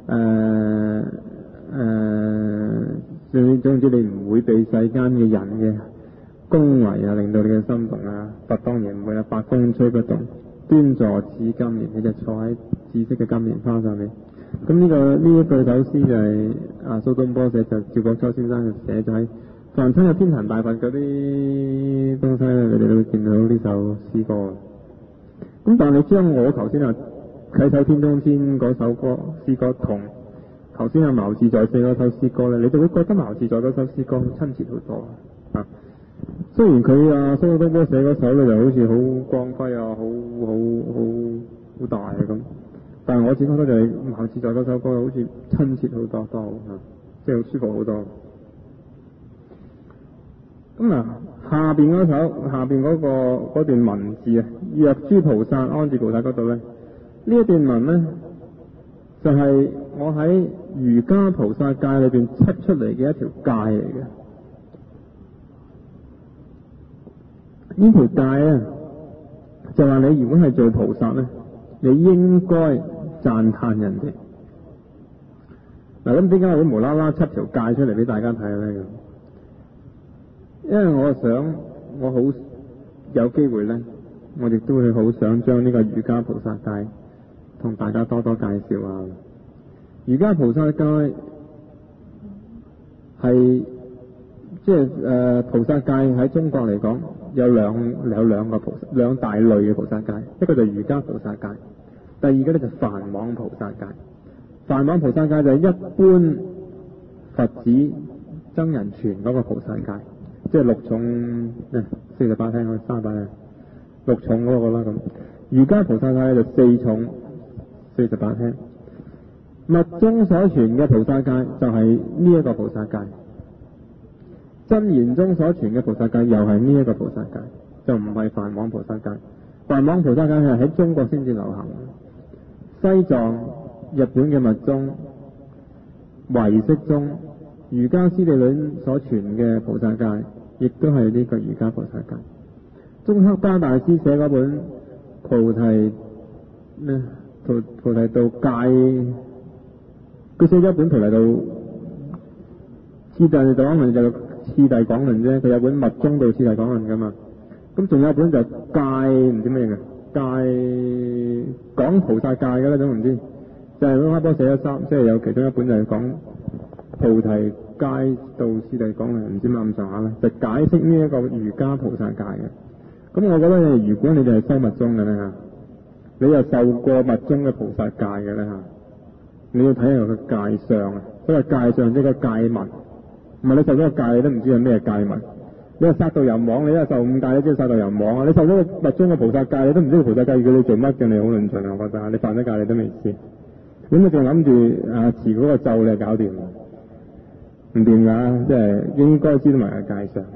總之你唔會被世間嘅人嘅恭維啊，令到你嘅心動啊！佛當然唔會啦，八風吹不動，端坐似金蓮，你就坐喺紫色嘅金蓮花上面。咁呢一句首詩就係蘇東坡寫，就趙國秋先生就寫咗喺凡親有天壇大佛嗰啲東西咧，你哋都會見到呢首詩歌。咁但係你將我頭先稽首天中天嗰首歌詩歌同頭先阿茅自在寫嗰首詩歌咧，你就會覺得茅自在嗰首詩歌親切好多啊！雖然佢蘇東坡寫嗰首咧就好似好光輝啊，好大啊咁，但係我只覺得就係茅自在嗰首歌好似親切好多，即係好舒服好多。咁下邊嗰段文字啊，若諸菩薩安置菩薩嗰度咧，呢一段文咧就係我喺瑜伽菩薩戒裏邊出嚟嘅一條戒嚟嘅。呢條戒啊，就話你如果係做菩薩咧，你應該讚歎人哋。嗱，咁點解我會無啦啦出條戒出嚟俾大家睇咧？因為我好有機會咧，我亦都會好想將呢個瑜伽菩薩戒同大家多多介紹下。瑜伽菩薩戒係即係菩薩戒喺中國嚟講有兩個兩大類嘅菩薩戒，一個就係瑜伽菩薩戒，第二個咧就梵網菩薩戒。梵網菩薩戒就係一般佛子僧人傳嗰個菩薩戒，即係6重48聽300啊，6重嗰個啦咁。瑜伽菩薩戒就4重48聽。密宗所傳嘅菩薩戒就係呢一個菩薩戒。真言中所傳嘅菩薩戒又係呢一個菩薩戒，就唔係梵網菩薩戒。梵網菩薩戒係喺中國先至流行，西藏、日本嘅密宗、唯識宗、瑜伽師地論所傳嘅菩薩戒，亦都係呢個瑜伽菩薩戒。宗喀巴大師寫嗰本菩提道戒，佢寫咗一本菩提道次第講論，就次第講論啫。佢有本密宗道次第講論噶嘛。咁仲有一本就戒唔知咩嘅戒講菩薩戒嘅啦，總唔知就係宗喀巴寫咗3，即係有其中一本就係講菩提戒道次第講論，唔知乜咁上下咧，就解釋呢一個瑜伽菩薩戒嘅。咁我覺得如果你哋係修密宗嘅咧嚇，你又受過密宗嘅菩薩戒嘅咧嚇， 你要睇下個戒相啊，所謂戒相即係個戒物，唔係你受咗個戒你都唔知係咩戒物。你話殺盜淫妄，你話受五戒你知道殺盜淫妄啊，你受咗個密宗嘅菩薩戒你都唔知道菩薩戒叫你做乜嘅，你好論盡啊！我覺得你犯咗戒你都未知，咁你仲諗住啊持嗰個咒你搞掂唔掂㗎，即係應該知道埋個戒相。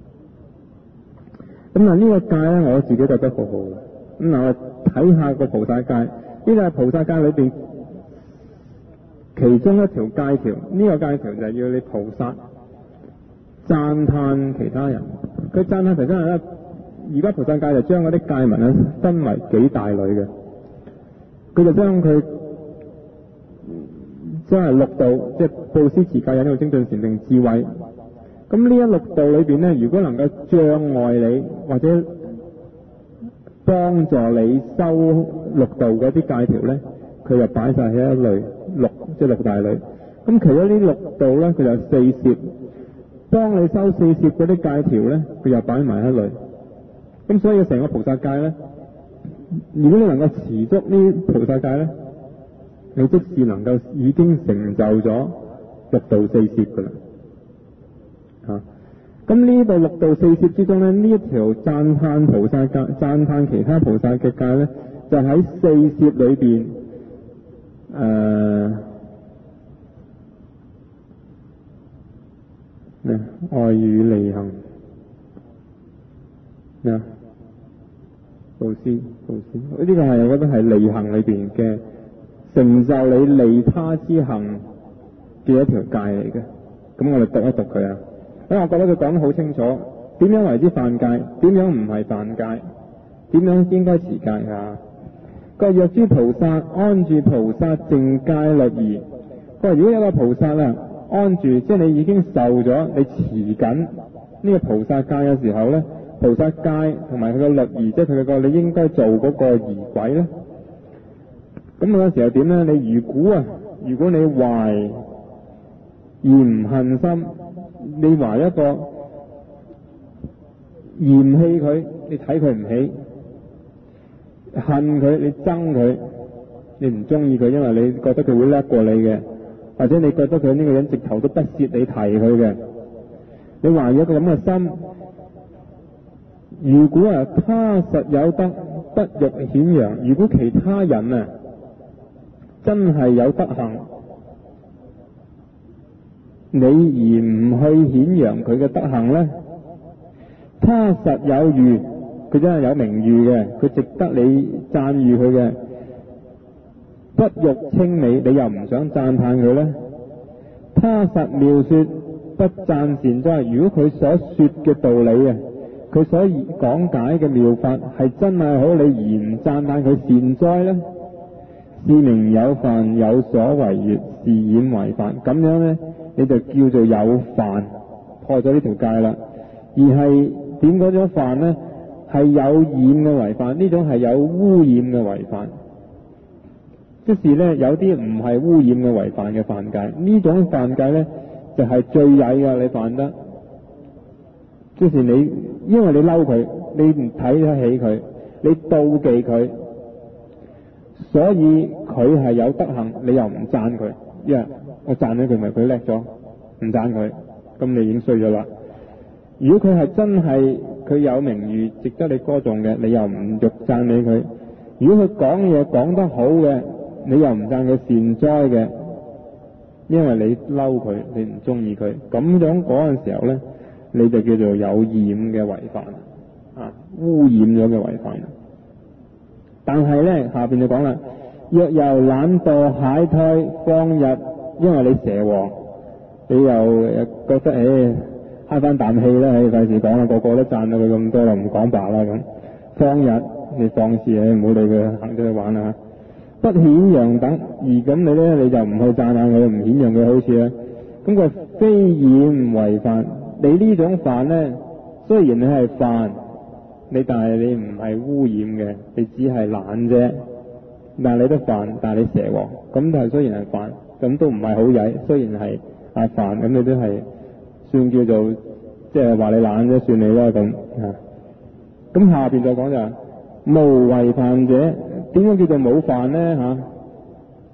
咁嗱呢個戒咧，我自己覺得好好嘅。咁嗱我睇下個菩薩戒，呢個係菩薩戒裏邊其中一條戒條，呢個戒條就係要你菩薩讚歎其他人。佢讚歎其他人咧，而家菩薩戒就將嗰啲戒文咧分為幾大類嘅，佢就將佢將係六道，即係布施、持戒、忍辱、精進、禪定、智慧。咁呢一六道裏邊咧，如果能夠障礙你或者幫助你修六道嗰啲戒條咧，佢就擺晒喺一類六，即係六大類。咁除咗呢六道咧，佢就四攝，幫你修四攝嗰啲戒條咧，佢又擺埋一類。咁所以成個菩薩戒咧，如果你能夠持足呢菩薩戒咧，你即使能夠已經成就咗六道四攝噶啦。咁呢度六道四攝之中咧，呢一條讚歎菩薩戒、讚歎其他菩薩嘅戒咧，就喺四攝裏邊愛語利行布施，呢個係我覺得係利行裏邊嘅成就你利他之行嘅一條戒嚟嘅。咁我哋讀一讀佢啊。因為我覺得佢講得好清楚，點樣為之犯戒，點樣唔係犯戒，點樣應該持戒啊。佢話若諸菩薩安住菩薩淨戒律儀，佢話如果有個菩薩啊安住，即係你已經受咗，你持緊呢個菩薩戒嘅時候咧，菩薩戒同埋佢嘅律儀，即係佢個你應該做嗰個儀軌咧，咁嗰時候點咧？你如果你懷而唔恨心，你懷一個嫌棄佢，你睇佢唔起，恨佢，你憎佢，你唔中意佢，因為你覺得佢會叻過你嘅，或者你覺得佢呢個人直頭都不屑你提佢嘅，你懷一個咁嘅心。如果他實有德，不欲顯揚，如果其他人真係有德行，你而唔去顯揚佢嘅德行呢，他實有譽，佢真係有名譽嘅，佢值得你讚譽佢嘅。不欲稱美，你又唔想讚歎佢呢？他實妙說，不讚善哉。如果佢所說嘅道理佢所講解嘅妙法係真係好，你而唔讚歎佢善哉呢？是名有犯，有所違越，是染違犯。咁樣呢，你就叫做有犯，破咗呢條戒啦。而係點嗰種犯呢？係有染嘅違犯，呢種係有污染嘅違犯。即是呢，有啲唔係污染嘅違犯嘅犯戒，呢種犯戒呢，就係最曳㗎，你犯得。即是你，因為你嬲佢，你唔睇得起佢，你妒忌佢，所以佢係有德行，你又唔讚佢。我讚咗佢咪佢叻咗，唔讚佢，咁你已經衰咗啦。如果佢係真係佢有名譽，值得你歌頌嘅，你又唔欲讚美佢。如果佢講嘢講得好嘅，你又唔讚佢善哉嘅，因為你嬲佢，你唔中意佢，咁樣嗰陣時候呢，你就叫做有染嘅違犯，污染咗嘅違犯。但係呢，下邊就講啦，若由懶惰懈怠放逸，因為你蛇王，你又覺得慳翻啖氣啦，費事講啦，個個都讚到佢咁多啦，唔講白啦咁。放逸，你放肆唔好理佢，行出去玩啦。不顯揚等，而咁你呢，你就唔去讚下佢，唔顯揚佢好似咧，咁佢非染違犯。你呢種犯呢，雖然你係犯，但係你唔係污染嘅，你只係懶啫。但係你都犯，但係你蛇王，咁但係雖然係犯，咁都唔係好曳。雖然係犯，咁你都係算叫做即係話你懶啫，算你啦咁。咁下邊再講就係無違犯者，點樣叫做冇犯呢？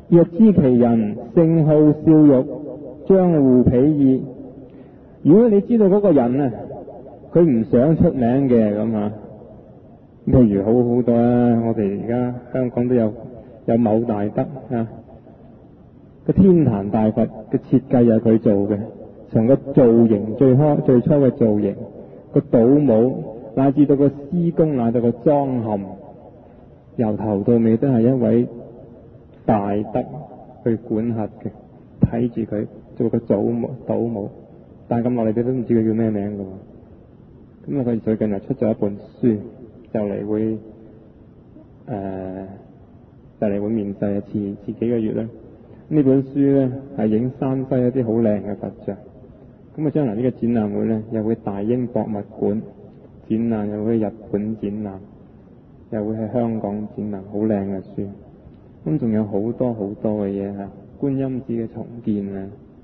若知其人性好笑辱，將護鄙夷。如果你知道嗰個人啊，佢唔想出名嘅咁啊，譬如好多啦，我哋而家香港都有某大德啊，個天壇大佛嘅設計又係佢做嘅，從個造型最初嘅造型，個倒模，乃至到個施工，乃至到個裝嵌，由頭到尾都係一位大德去管轄嘅，睇住佢做個倒模，但係咁落嚟你都唔知佢叫咩名㗎喎。咁啊，佢最近又出咗一本書，就嚟會面世啊，遲幾個月啦。呢本書咧係影山西一啲好靚嘅佛像。咁啊，將來呢個展覽會咧又會大英博物館展覽，又會日本展覽，又會喺香港展覽，好靚嘅書。咁仲有好多嘅嘢嚇，觀音寺嘅重建啊，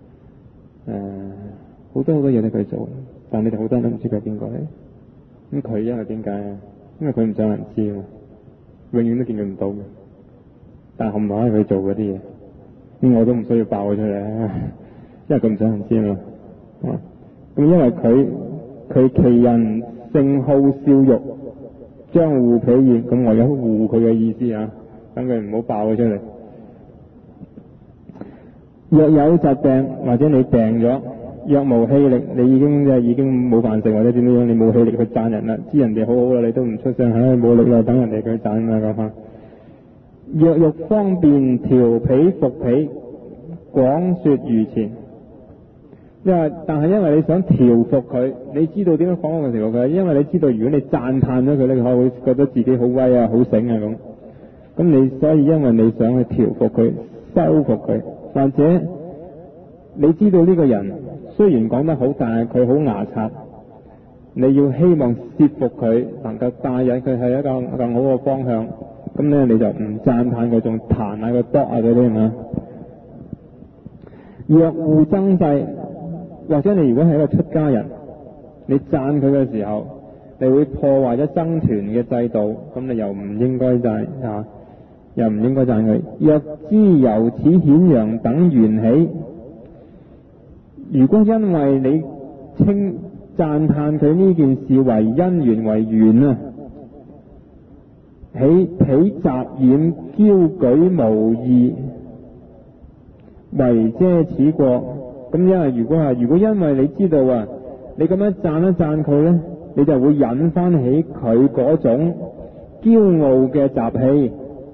好多嘢都佢做，但你哋好多人都唔知佢係邊個嚟。咁佢因為點解啊？因為佢唔想人知啊嘛，永遠都見佢唔到嘅。但係冚唪唥係佢做嗰啲嘢，咁我都唔需要爆佢出嚟，因為佢唔想人知啊嘛。咁因為佢其人性好笑辱，將護鄙夷，咁我有護佢嘅意思啊，等佢唔好爆佢出嚟。若有疾病或者你病咗，若無氣力，你已經冇飯食或者點樣，你冇氣力去讚人啦，知人哋好好啦，你都唔出聲，冇力啦，等人哋佢讚啦咁。若欲方便調彼服彼，廣說如前。但係因為你想調服佢，你知道點樣講嘅調服佢？因為你知道如果你讚歎咗佢咧，佢會覺得自己好威啊、好醒啊咁。咁你所以因為你想去調服佢、收服佢，或者你知道呢個人雖然講得好，但係佢好牙擦，你要希望說服佢，能夠帶引佢係一個更好嘅方向。咁咧你就唔讚歎佢，仲彈下佢多啊嗰啲嘛。若護爭勢，或者你如果係一個出家人，你讚佢嘅時候，你會破壞咗僧團嘅制度，咁你又唔應該讚啊，又唔應該讚佢。若知由此顯揚等緣起，如果因為你讚歎佢呢件事為因緣為緣啊，起彼雜染驕舉無義，為遮此過。咁因為如果因為你知道啊，你咁樣讚一讚佢咧，你就會引翻起佢嗰種驕傲嘅習氣。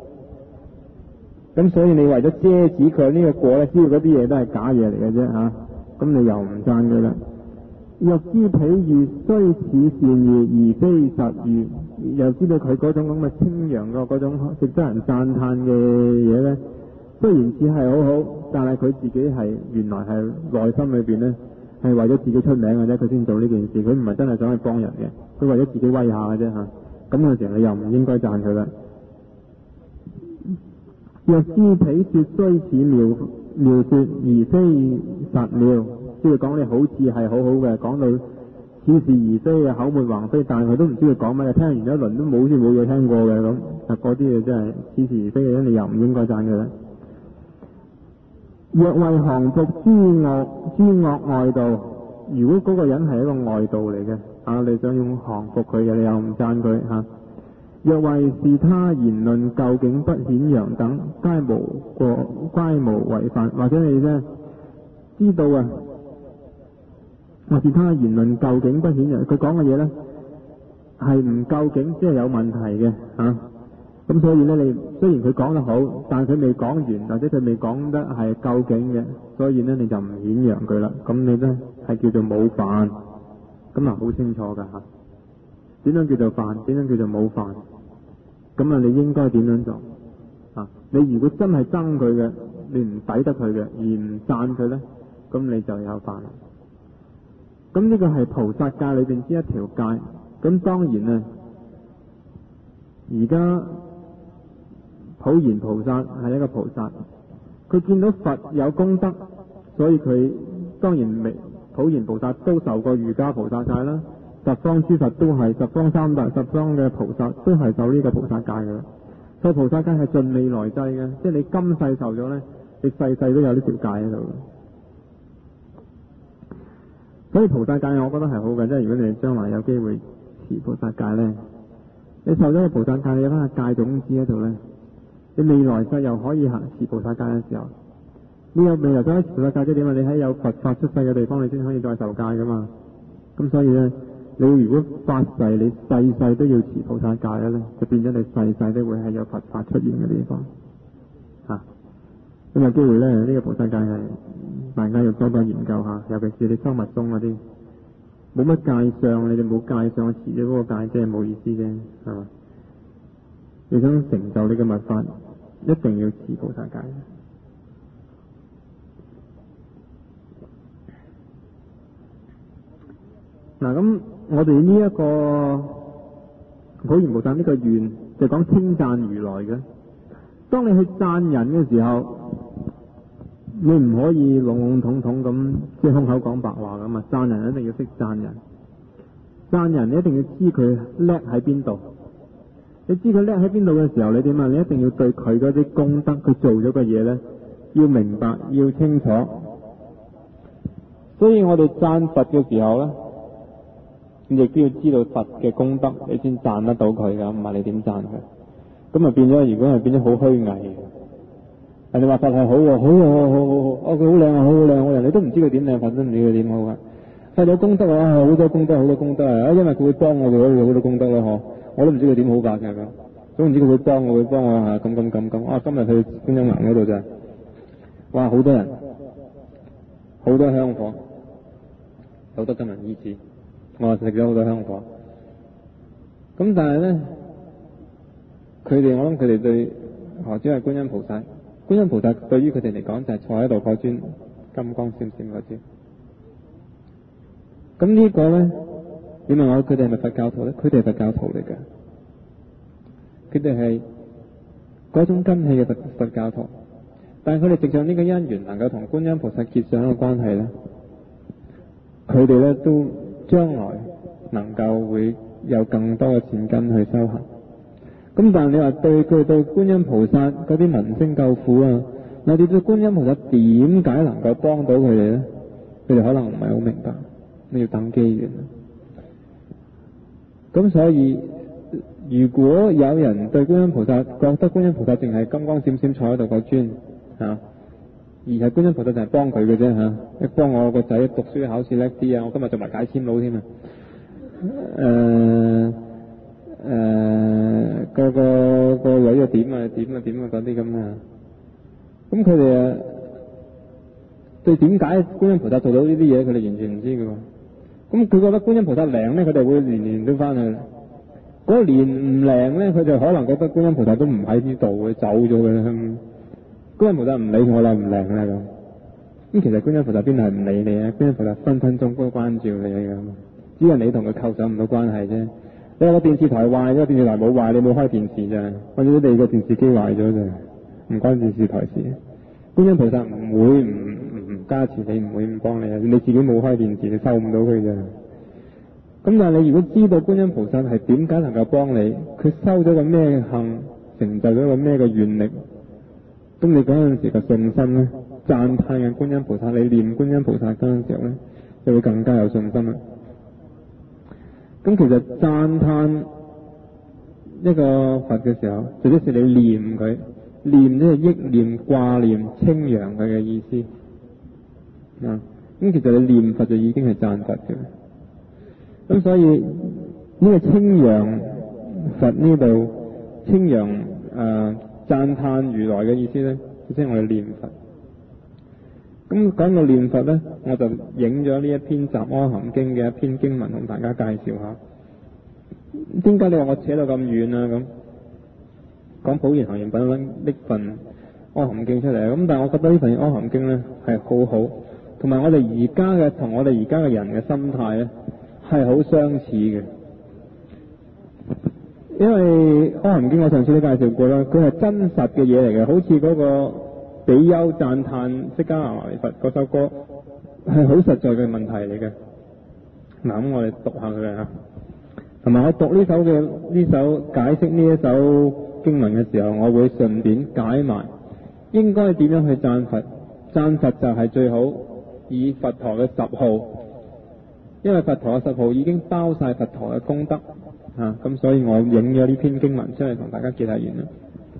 咁所以你為咗遮止佢呢個過咧，知道嗰啲嘢都係假嘢嚟嘅啫吓，咁你又唔讚佢啦。若知彼喻雖似善喻而非實喻，又知道佢嗰種咁嘅清揚嘅嗰種值得人讚歎嘅嘢咧，雖然似係好好，但係佢自己係原來係內心裏邊咧係為咗自己出名嘅啫，佢先做呢件事，佢唔係真係想去幫人嘅，佢為咗自己威下嘅啫吓。咁嘅時候你又唔應該讚佢啦。若知彼說雖似妙說而非實妙，即係講你好似係好好嘅，講到似是而非嘅，口沫橫飛，但係佢都唔知佢講乜嘅，聽完咗一輪都冇似冇嘢聽過嘅咁，嗰啲嘢真係似是而非嘅，你又唔應該讚佢啦。若為降服諸惡外道，如果嗰個人係一個外道嚟嘅，你想用降服佢嘅，你又唔讚佢吓。若為是他言論究竟不顯揚等，皆無違犯，或者你咧知道啊，或是他言論究竟不顯揚，佢講嘅嘢咧係唔究竟，即係有問題嘅吓。咁所以咧，你雖然佢講得好，但係佢未講完，或者佢未講得係究竟嘅，所以咧你就唔顯揚佢啦。咁你咧係叫做冇犯，咁啊好清楚噶吓。點樣叫做犯？點樣叫做冇犯？咁啊，你應該點樣做啊？你如果真係憎佢嘅，你唔抵得佢嘅，而唔讚佢咧，咁你就有犯啦。咁呢個係菩薩戒裏邊之一條戒。咁當然啊，而家普賢菩薩係一個菩薩，佢見到佛有功德，所以佢當然未普賢菩薩都受過瑜伽菩薩戒啦。十方諸佛都係，十方三大十方嘅菩薩都係受呢個菩薩戒嘅啦。 受菩薩戒係盡未來際嘅，即係你今世受咗咧，你世世都有呢條戒喺度。所以菩薩戒我覺得係好嘅，即係如果你將來有機會持菩薩戒咧，你受咗個菩薩戒，你有翻個戒種子喺度咧，你未來世又可以行持菩薩戒嘅時候，你有未來世持菩薩戒即係點啊？你喺有佛法出世嘅地方，你先可以再受戒噶嘛。咁所以咧，你如果發誓你世世都要持菩薩戒咧，就變咗你世世都會係有佛法出現嘅地方嚇。咁有機會咧，呢個菩薩戒係大家要多多研究下，尤其是你修密宗嗰啲冇乜戒相，你哋冇戒相，持咗嗰個戒即係冇意思啫，係嘛？你想成就你嘅密法，一定要持菩薩戒。嗱，咁我哋呢一個普賢菩薩呢個願就講稱讚如來嘅。當你去讚人嘅時候，你唔可以籠籠統統咁即係空口講白話咁啊！讚人一定要識讚人，讚人你一定要知佢叻喺邊度。你知佢叻喺邊度嘅時候，你點啊？你一定要對佢嗰啲功德，佢做咗嘅嘢咧，要明白，要清楚。所以我哋讚佛嘅時候咧，你亦都要知道佛嘅功德，你先讚得到佢噶，唔係你點讚佢？咁啊變咗，如果係變咗好虛偽嘅。人哋話佛係好喎，好佢好靚啊，好靚，我人哋都唔知佢點靚，反正唔知佢點好噶。佛有功德啊，好多功德啊，因為佢會幫我哋，好多功德啦，嗬，我都唔知佢點好㗎咁。總唔知佢會幫我嚇咁。今日去觀音岩嗰度就係，哇，好多人，好多香火，好多金銀衣紙，我食咗好多香火。咁但係咧，我諗佢哋對何止係觀音菩薩。觀音菩薩對於佢哋嚟講就係坐喺度嗰尊金光閃閃嗰尊。咁呢個咧，你問我佢哋係咪佛教徒咧？佢哋係佛教徒嚟㗎，佢哋係嗰種根器嘅佛教徒。但係佢哋藉著呢個因緣能夠同觀音菩薩結上一個關係咧，佢哋咧都將來能夠會有更多嘅善根去修行。咁但係你話對觀音菩薩嗰啲聞聲救苦啊，你對觀音菩薩點解能夠幫到佢哋咧？佢哋可能唔係好明白，你要等機緣。咁所以如果有人對觀音菩薩覺得觀音菩薩淨係金光閃閃坐喺度個尊而係觀音菩薩就係幫佢嘅啫嚇，一幫我個仔讀書考試叻啲啊，我今日做埋解簽佬添啊，個女又點啊嗰啲咁啊，咁佢哋啊對點解觀音菩薩做到呢啲嘢，佢哋完全唔知嘅喎。咁佢覺得觀音菩薩靈咧，佢哋會年年都翻去。嗰年唔靈咧，佢就可能覺得觀音菩薩都唔喺呢度，佢走咗嘅啦。觀音菩薩唔理我啦，唔靈啦咁。咁其實觀音菩薩邊係唔理你啊？觀音菩薩分分鐘都關照你嘅，只係你同佢構想唔到關係啫。你話個電視台壞咗，電視台冇壞，你冇開電視咋？或者你個電視機壞咗咋？唔關電視台事。觀音菩薩唔會唔加持你，唔會唔幫你啊！你自己冇開電視，你收唔到佢咋。咁但係你如果知道觀音菩薩係點解能夠幫你，佢收咗個咩行，成就咗個咩嘅願力，咁你嗰陣時嘅信心咧，讚歎嘅觀音菩薩，你念觀音菩薩嗰陣時候咧，就會更加有信心啦。咁其實讚歎一個佛嘅時候，就即是你念佢，念即係憶念、掛念、稱揚佢嘅意思。咁其實你念佛就已經係讚佛嘅。咁所以呢個稱揚佛呢度，稱揚讚歎如來嘅意思咧，即係我哋念佛。咁講到念佛咧，我就影咗呢一篇《雜阿含經》嘅一篇經文同大家介紹下。點解你話我扯到咁遠啊？咁講普賢行願品拎份阿含經出嚟，咁但係我覺得呢份阿含經咧係好好，同埋我哋而家嘅同我哋而家嘅人嘅心態咧係好相似嘅。因為阿含經我上次都介紹過啦，佢係真實嘅嘢嚟嘅，好似嗰個比丘讚歎釋迦牟尼佛嗰首歌係好實在嘅問題嚟嘅。嗱，咁我哋讀下佢啊，同埋我讀呢首解釋呢一首經文嘅時候，我會順便解埋應該點樣去讚佛。讚佛就係最好以佛陀嘅10號，因為佛陀嘅10號已經包晒佛陀嘅功德咁所以我影咗呢篇經文出嚟同大家結下緣啦。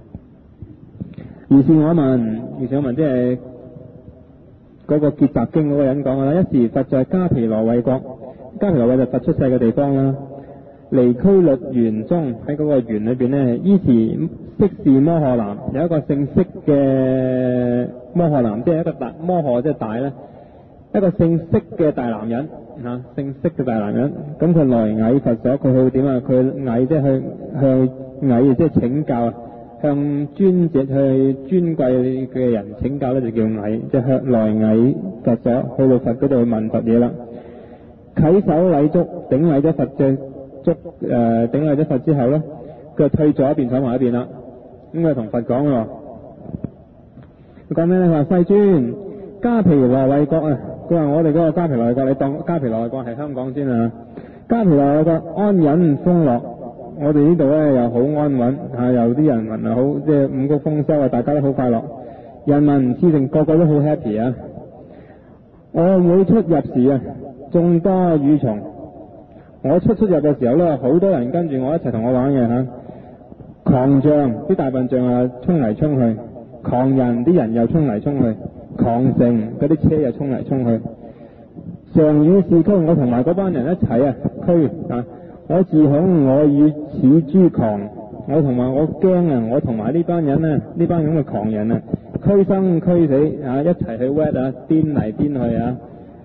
如是我問，即係嗰個結集經嗰個人講嘅啦。一時佛在迦毗羅衛國，迦毗羅衛就佛出世嘅地方啦。離俱律園中，喺嗰個園裏邊呢，依時釋氏摩訶男，有一個姓釋嘅摩訶男，即係一個大摩訶即係大咧，一個姓釋嘅大男人姓釋嘅大男人。咁佢來詣佛所，佢去點啊？佢詣即係去詣，即係請教，向尊者去尊貴嘅人請教咧，就叫詣，即係向來詣佛所，去到佛嗰度去問佛嘢啦。稽首禮足，頂禮咗佛嘅頂禮咗佛之後咧，佢就退咗一邊，坐埋一邊啦。咁佢同佛講喎，佢講咩咧？佢話世尊，迦毗羅衛國啊，佢話我哋嗰個迦毗羅衛國，你當迦毗羅衛國係香港先啊。迦毗羅衛國安隱豐樂，我哋呢度咧又好安穩又啲人民好，即係五穀豐收大家都好快樂，人民熾盛，個個都好 happy 啊。我每出入時眾多乳蟲，我出入嘅時候咧，好多人跟住我一齊同我玩嘅狂象啲大笨象衝嚟衝去，狂人啲人又衝嚟衝去，狂乘嗰啲車又衝嚟衝去。常與是俱，我同埋嗰班人一齊俱我自恐我與此諸狂，我同埋我驚我同埋呢班人呢班咁嘅狂人俱生俱死一齊去 wet 癲嚟癲去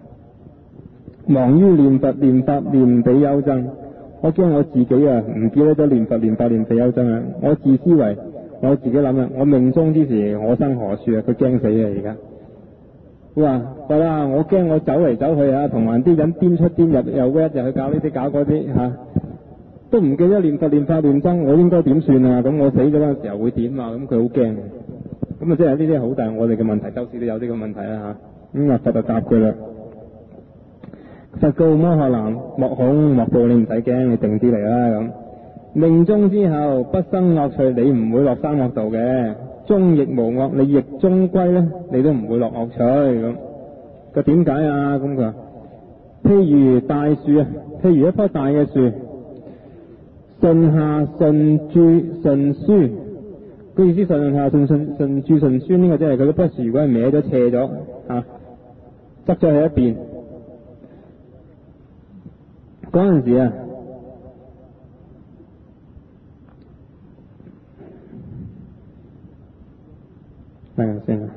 忙於念佛念法念比丘僧，我驚我自己唔記得咗念佛念法念比丘僧我自思維我自己諗我命終之時我生何處佢驚死而家。佢話得啦，我驚我走嚟走去同埋啲人癲出癲入又 wet 又去搞呢啲搞嗰啲都唔記得念佛念法念僧，我應該點算咁我死咗嗰陣時候會點咁佢好驚。咁即係呢啲好大我哋嘅問題，周時都有呢個問題啦咁佛就答佢啦。佛告摩訶男，莫恐莫怖，你唔使驚，你定啲嚟啦咁。命終之後不生惡趣，你唔會落三惡道嘅。終亦無惡，你亦終歸咧，你都唔會落惡趣咁。佢點解咁佢話，譬如大樹譬如一棵大嘅樹，順下順住順樞，個意思順下順住順樞呢個即係佢嗰棵樹如果係歪咗斜咗側咗喺一邊。嗰陣時等陣先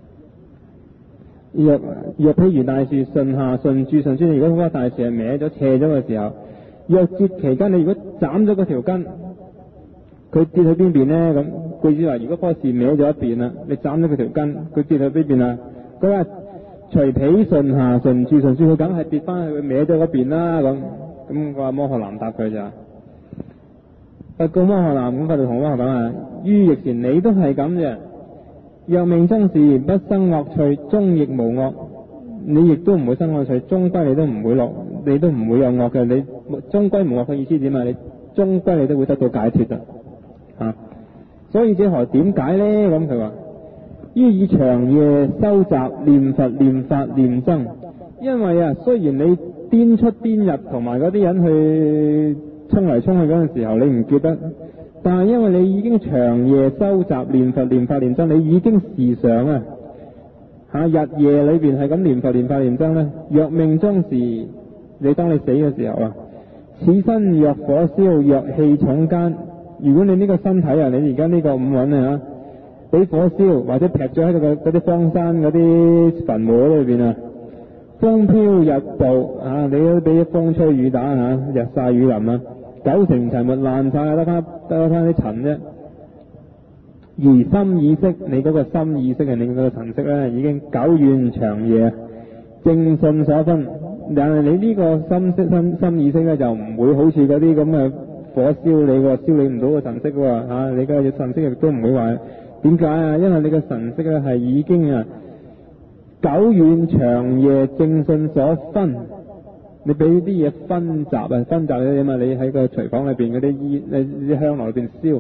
若譬如大樹順下順住順樞，如果嗰棵大樹係歪咗斜咗嘅時候，若折其根，你如果斬咗嗰條根，佢跌去邊邊呢？咁句子話，如果棵樹歪咗一邊啦，你斬咗佢條根，佢跌去邊邊啦？佢話隨彼順下順住順樞，佢梗係跌翻去佢歪咗嗰邊啦。咁個摩訶男答佢就佛告摩訶男，咁佢就同摩訶講於亦前你都係咁嘅。若命終時不生惡趣，終亦無惡，你亦都唔會生惡趣，終歸你都唔會你都唔會有惡嘅。你終歸無惡嘅意思點你終歸你都會得到解脫所以這何點解呢？咁佢話於以長夜修習念佛念法念僧，因為雖然你顛出顛入同埋嗰啲人去衝嚟衝去嗰陣時候你唔記得，但係因為你已經長夜修習念佛念法念僧，你已經時常日夜裏邊係咁念佛念法念僧咧。若命終時，你當你死嘅時候此身若火燒，若氣重間，如果你呢個身體你而家呢個五蘊俾火燒或者劈咗喺嗰啲荒山嗰啲墳墓裏邊風飄日暴你都俾風吹雨打日曬雨淋九成塵沒爛晒，得翻啲塵啫。而心意識，你嗰個心意識你嗰個神識咧，已經久遠長夜正信所分。但係你呢個心意識咧，就唔會好似嗰啲咁嘅火燒你燒你唔到個神識喎你嘅神識亦都唔會話點解因為你嘅神識咧係已經久遠長夜正信所分。你俾啲嘢分集分集咗點你喺個廚房裏邊嗰啲煙啲香爐裏邊燒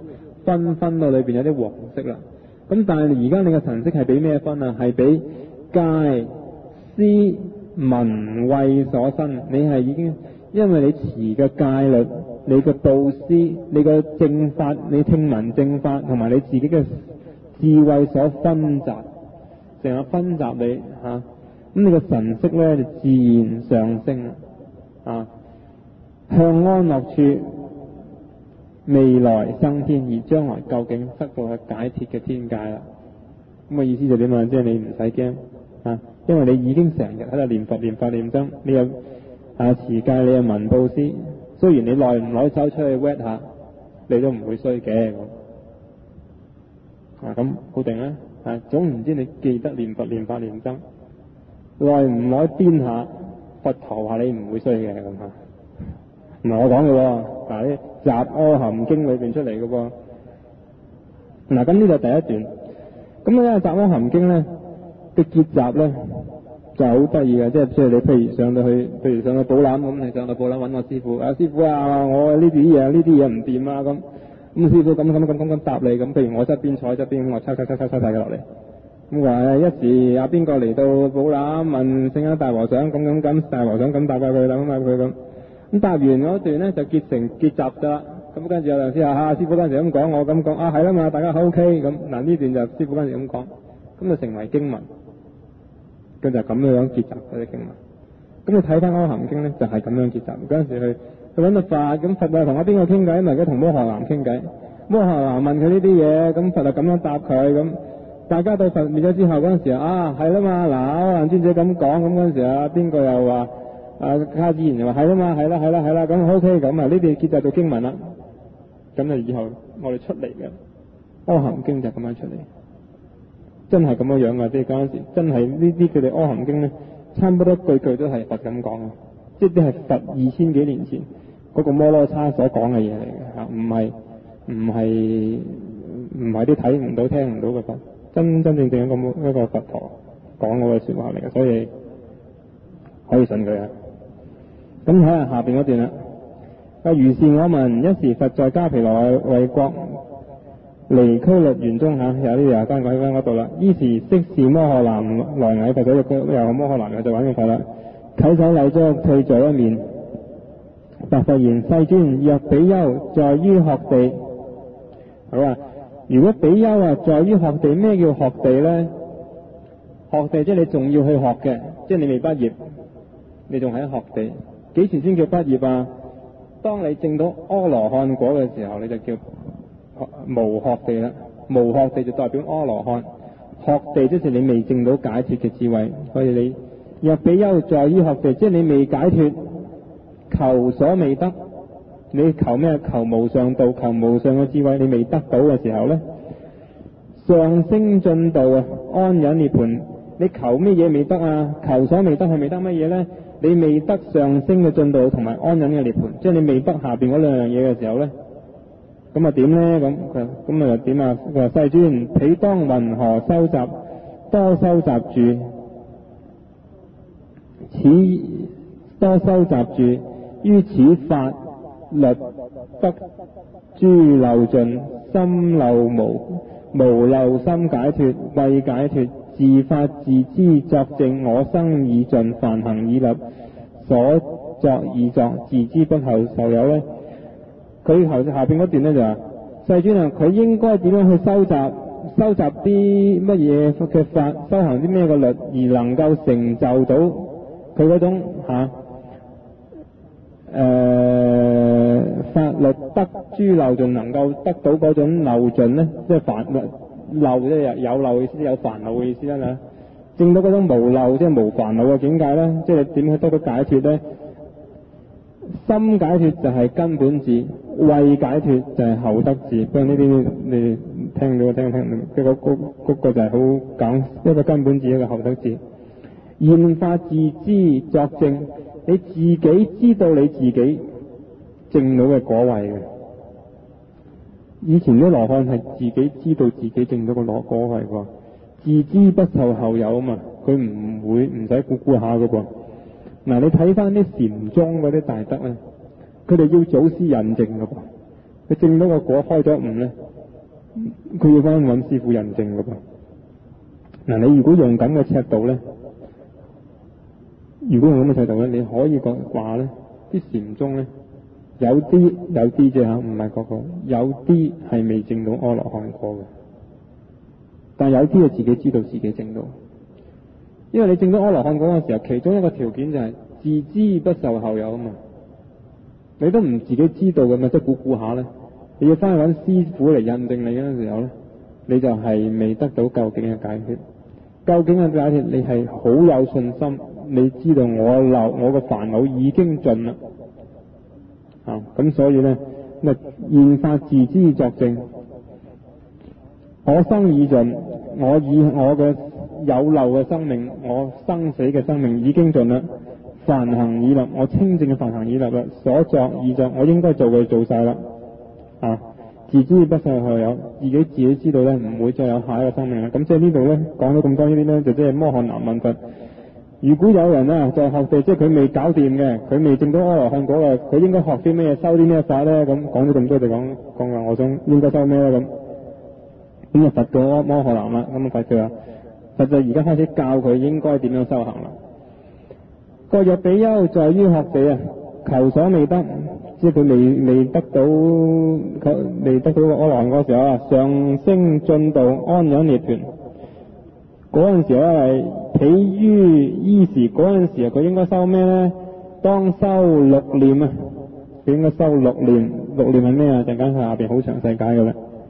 分到裏邊有啲黃色啦。咁但係而家你嘅神色係俾咩分啊？係俾戒、思、文、慧所生。你係已經因為你持嘅戒律、你嘅導師、你嘅正法、你聽聞正法同埋你自己嘅智慧所分集，成日分集你嚇，咁你嘅神色咧就自然上升啦，向安樂處，未來生天，而將來究竟得到嘅解脫嘅天界啦。咁嘅意思就點啊？即係你唔使驚因為你已經成日喺度念佛、念法、念僧，你有持戒，你有聞布施。雖然你耐唔耐走出去 wet 下，你都唔會衰嘅咁好定啦。總言之，你記得念佛、念法、念僧，耐唔耐邊下佛陀話你唔會衰嘅咁唔係我講嘅喎，啲《雜阿含經》裏邊出嚟嘅喎。咁呢度第一段。咁呢《雜阿含經》咧嘅結集咧就係好得意嘅，即係你譬如上到寶攬咁，你上到寶攬揾我師傅，師傅我呢啲嘢唔掂啊咁師傅咁答你咁，譬如我側邊坐喺側邊，我抽晒佢落嚟。咁話一時邊個嚟到寶攬問聖恩大和尚咁，大和尚咁答佢啦，佢咁答完嗰段咧就結集咗啦。咁跟住有陣時師傅嗰陣時咁講，我咁講係啦嘛，大家好 OK 咁。呢段就師傅嗰陣時咁講，咁就成為經文。佢就咁樣結集嗰啲經文。咁你睇翻《阿含經》咧，就係咁樣結集。嗰陣時去揾到佛，咁佛就同邊個傾偈？咪而家同摩訶男傾偈。摩訶男問佢呢啲嘢，咁佛就咁樣答佢。咁大家到佛滅咗之後嗰陣時係啦嘛，阿難尊者咁講，咁嗰陣時邊個又話卡子然又話係啦嘛，係啦，咁 OK 咁呢啲結集做經文啦。咁就以後我哋出嚟嘅《阿含經》就咁樣出嚟。真係咁樣啊！即係嗰陣時，真係呢啲佢哋《阿含經》咧，差唔多句句都係佛咁講啊！即係啲係佛2000幾年前嗰個摩羅叉所講嘅嘢嚟嘅唔係啲睇唔到、聽唔到嘅佛，真正一個佛陀講嗰個説話嚟嘅，所以可以信佢啊！咁睇下下邊嗰段啦。如是我聞，一時佛在迦毗羅衛國離俱律園中有呢度又翻喺翻嗰度啦。於是釋氏摩訶男來詣佛所，又摩訶男又就揾佢佛啦。稽首禮足，退在一面，白佛言：世尊，若比丘在於學地，好啊！如果比丘在於學地，咩叫學地咧？學地即係你仲要去學嘅，即係你未畢業，你仲喺學地。幾時先叫畢業啊？當你證到阿羅漢果嘅時候，你就叫無學地啦。無學地就代表阿羅漢，學地即係你未證到解脫嘅智慧。所以你若比丘在於學地，即係你未解脫，求所未得。你求咩？求無上道，求無上嘅智慧，你未得到嘅時候呢，上升進道安忍涅槃。你求咩嘢未得啊？求所未得係未得乜嘢呢？你未得上升嘅進度同埋安忍嘅涅槃，即係你未得下邊嗰兩樣嘢嘅時候咧，咁點咧？咁又點啊？佢話世尊，彼當云何收集？多收集住，此多收集住於此法律得諸漏盡，心漏無漏心解脫，慧解脫。自發自知作證，我生已盡，梵行已立，所作已作，自知不後受有咧。佢後下邊嗰段咧就話：世尊啊，佢應該點樣去收集啲乜嘢嘅法，修行啲咩嘅律，而能夠成就到佢嗰種法律得諸漏盡，能夠得到嗰種漏盡咧，即係煩漏，即係有漏嘅意思，有煩惱嘅意思啦。證到嗰種無漏，即係無煩惱嘅境界咧，即係點去得到解脫咧？心解脫就係根本智，慧解脫就係後得智。不過呢啲你聽到，嗰個就係好講一個根本智，一個後得智。現法自知作證，你自己知道你自己證到嘅果位嘅。以前啲羅漢係自己知道自己證到個果位喎，自知不受後有啊嘛，佢唔使估下嘅噃。嗱，你睇翻啲禪宗嗰啲大德咧，佢哋要祖師印證嘅噃，佢證到個果開咗悟咧， 佢要翻揾師傅印證噶噃。嗱，你如果用咁嘅尺度咧，你可以話咧，啲禪宗咧有啲啫嚇，唔係個個，有啲係未證到阿羅漢果嘅，但有啲係自己知道自己證到。因為你證到阿羅漢果嘅時候，其中一個條件就係自知不受後有啊嘛。你都唔自己知道嘅嘛，即係估下咧，你要翻去揾師傅嚟印證你嗰陣時候咧，你就係未得到究竟嘅解決。究竟嘅解決，你係好有信心，你知道我個煩惱已經盡啦，咁所以咧，現法自知作證，我生已盡，我以我嘅有漏嘅生命，我生死嘅生命已經盡啦，梵行已立，我清淨嘅梵行已立啦，所作已作，我應該做嘅做晒啦，自知不受後有，自己知道咧，唔會再有下一個生命啦。咁即係呢度咧講咗咁多呢啲咧，就即係摩訶男問佛。如果有人啊在學地，即係佢未搞掂嘅，佢未證到阿羅漢果嘅，佢應該學啲咩，修啲咩法咧？咁講咗咁多就講話，我想應該修咩咧？咁就佛過摩訶男啦。咁佛佢話，佛就而家開始教佢應該點樣修行啦。個若比丘在於學地啊，求所未得。即係佢未得到個阿羅漢嗰時候啊，上升進度安隱涅槃嗰陣時咧，係彼於依時嗰陣時啊，佢應該修咩咧？當修六念啊，佢應該修六念。六念係咩啊？陣間佢下邊好詳細解嘅啦。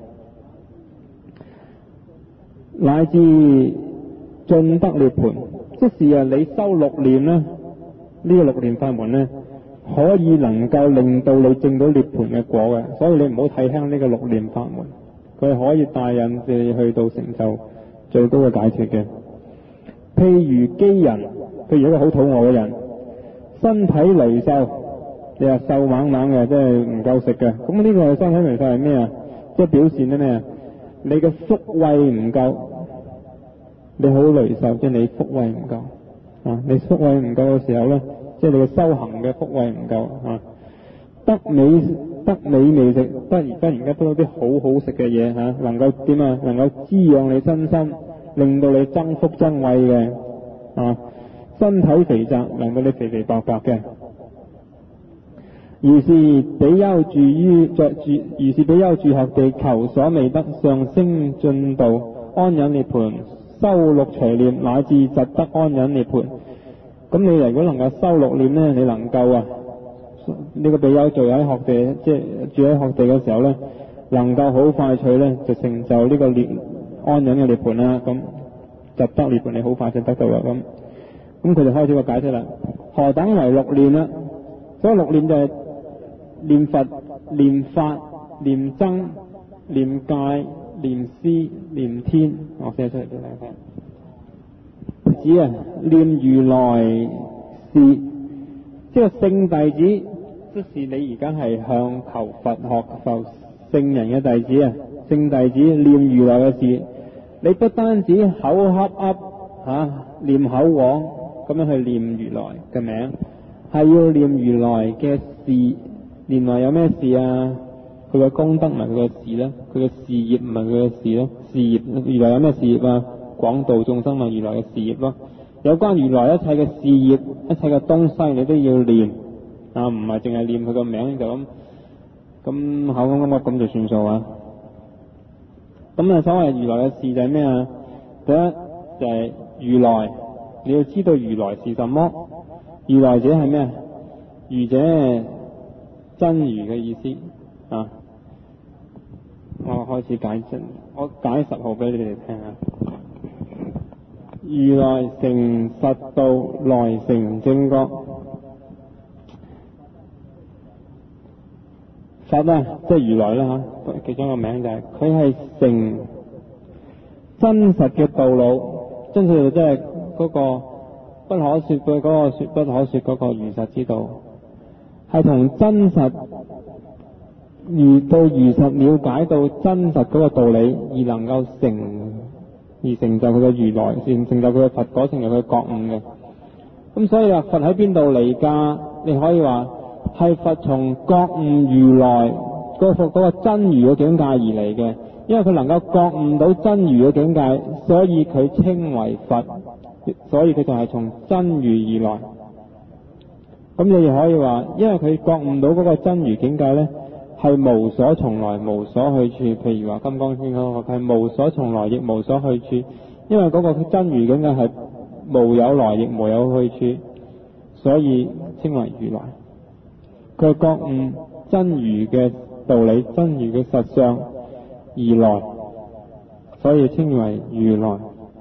乃至進得涅槃，即是啊，你修六念咧，呢個六念法門咧，可以能夠令到你證到涅槃嘅果嘅，所以你唔好睇輕呢個六念法門，佢可以帶引你去到成就最高嘅解脫嘅。譬如飢人，譬如一個好肚餓嘅人，身體羸瘦，你話瘦猛猛嘅，即係唔夠食嘅，咁呢個身體羸瘦係咩啊？即係表示咧咩啊？你嘅福慧唔夠，你好羸瘦，即係你福慧唔夠你福慧唔夠嘅時候咧，即係你嘅修行嘅福慧唔夠得美味食，忽然間得到啲好好食嘅嘢能夠點啊？能夠滋養你身心，令到你增福增慧嘅身體肥窄，令到你肥肥白白嘅。如是比丘住學地，求所未得，上升進度安隱涅槃，修六隨念，乃至疾得安隱涅槃。咁你如果能夠修六念咧，你能夠呢個比丘住喺學地，即係住喺學地嘅時候咧，能夠好快脆咧就成就呢個安隱嘅涅槃啦。咁疾得涅槃，你好快就得到啦。咁佢就開始個解釋啦。何等為六念啦？所以六念就係念佛、念法、念僧、念戒、念師、念天。我寫出嚟俾大家睇。指念如來是，即係聖弟子，即是你而家係向求佛學求聖人嘅弟子聖弟子念如來嘅事，你不單止口噏噏念口簧咁樣去念如來嘅名，係要念如來嘅事。念來有咩事啊？佢嘅功德唔係佢嘅事咧，佢嘅事業唔係佢嘅事咧。事業如來有咩事業啊？廣度眾生咪如來嘅事業咯。有關如來一切嘅事業、一切嘅東西，你都要念唔係淨係念佢個名就咁口噏噏咁就算數咁所謂如來嘅事就係咩啊？第一就係如來，你要知道如來是什麼。如來者係咩？如者真如嘅意思我開始解真，我解10號俾你哋聽下。如來成實道，來成正覺。佛即係如來啦其中一個名就係佢係成真實嘅道路，真實即係嗰個不可說嘅嗰個說不可說嗰個如實之道，係同真實如實了解到真實嗰個道理，而能夠成就佢嘅如來，成就佢嘅佛果，成就佢嘅覺悟嘅。咁所以佛喺邊度嚟㗎？你可以話係佛從覺悟如來嗰個真如嘅境界而嚟嘅。 因為佢能夠覺悟到真如嘅境界，所以佢稱為佛，所以佢就係從真如而來。咁你亦可以話，因為佢覺悟到嗰個真如境界呢，係無所從來無所去處。譬如話金剛經嗰個係無所從來亦無所去處，因為嗰個真如境界係無有來亦無有去處，所以稱為如來。佢覺悟真如嘅道理，真如嘅實相而來，所以稱為如來。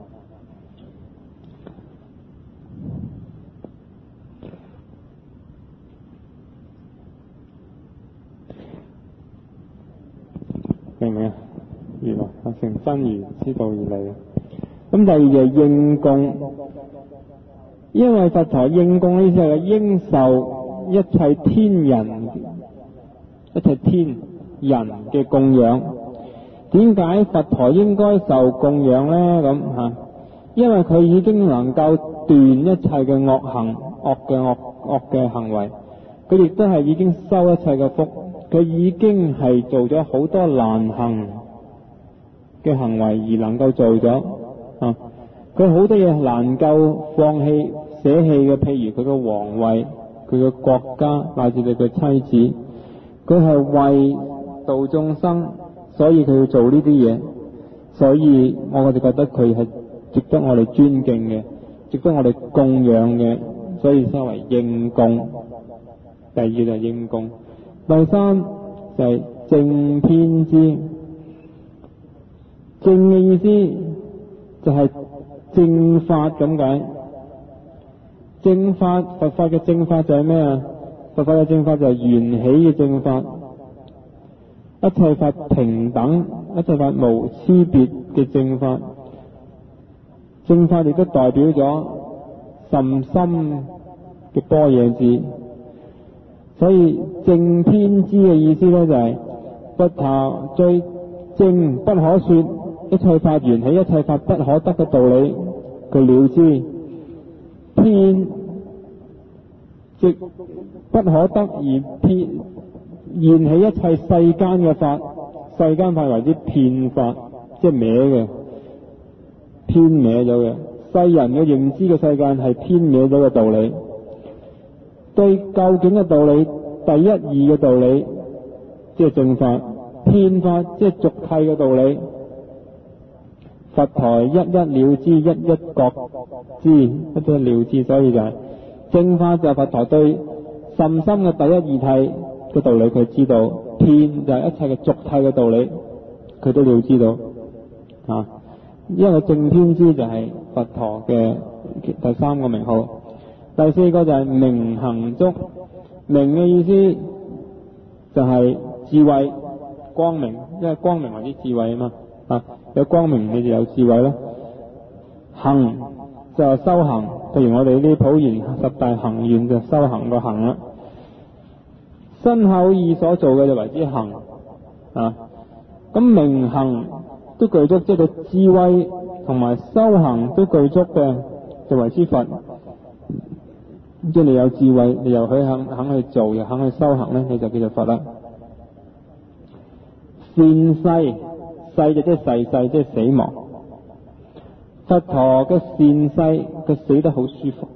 明唔明啊？如來成真如之道而嚟。咁第二就係應供，因為佛陀應供呢，意思係應受一切天人、一切天人嘅供養。點解佛陀應該受供養呢？咁吓，因為佢已經能夠斷一切嘅惡行、惡嘅行為，佢亦都係已經修一切嘅福，佢已經係做咗好多難行嘅行為而能夠做咗啊！佢好多嘢難夠放棄捨棄嘅，譬如佢嘅皇位、佢嘅國家乃至佢嘅妻子，佢係為度眾生，所以佢要做呢啲嘢，所以我哋覺得佢係值得我哋尊敬嘅，值得我哋供養嘅，所以稱為應供。第二就係應供，第三就係正遍知。正嘅意思就係正法咁解。正法，佛法嘅正法就係咩啊？佛法嘅正法就係緣起嘅正法，一切法平等，一切法無差別嘅正法。正法亦都代表咗甚深嘅般若智。所以正遍知嘅意思咧就係佛陀最正不可說，一切法緣起，一切法不可得嘅道理，佢了知。遍即不可得而遍現起一切世間嘅法，世間法為之遍法，即係歪嘅，偏歪咗嘅。世人嘅認知嘅世界係偏歪咗嘅道理，對究竟嘅道理，第一義嘅道理，即係正法；遍法即係俗諦嘅道理。佛陀一一了知，一一覺知，一一了知，所以就係正法就係佛陀對甚深嘅第一義諦嘅道理佢知道，遍就係一切嘅俗諦嘅道理佢都了知道啊。因為正遍知就係佛陀嘅第三個名號。第四個就係明行足，明嘅意思就係智慧光明，因為光明或者智慧啊嘛啊。有光明你就有智慧啦。行就係修行，譬如我哋呢啲普賢十大行願就修行個行啦。身口意所做嘅就為之行啊。咁明行都具足，即係智慧同埋修行都具足嘅就為之佛。即係你有智慧，你又肯去做，又肯去修行咧，你就叫做佛啦。善逝，逝就即係逝世，即係死亡。佛陀嘅善逝，佢死得好舒服。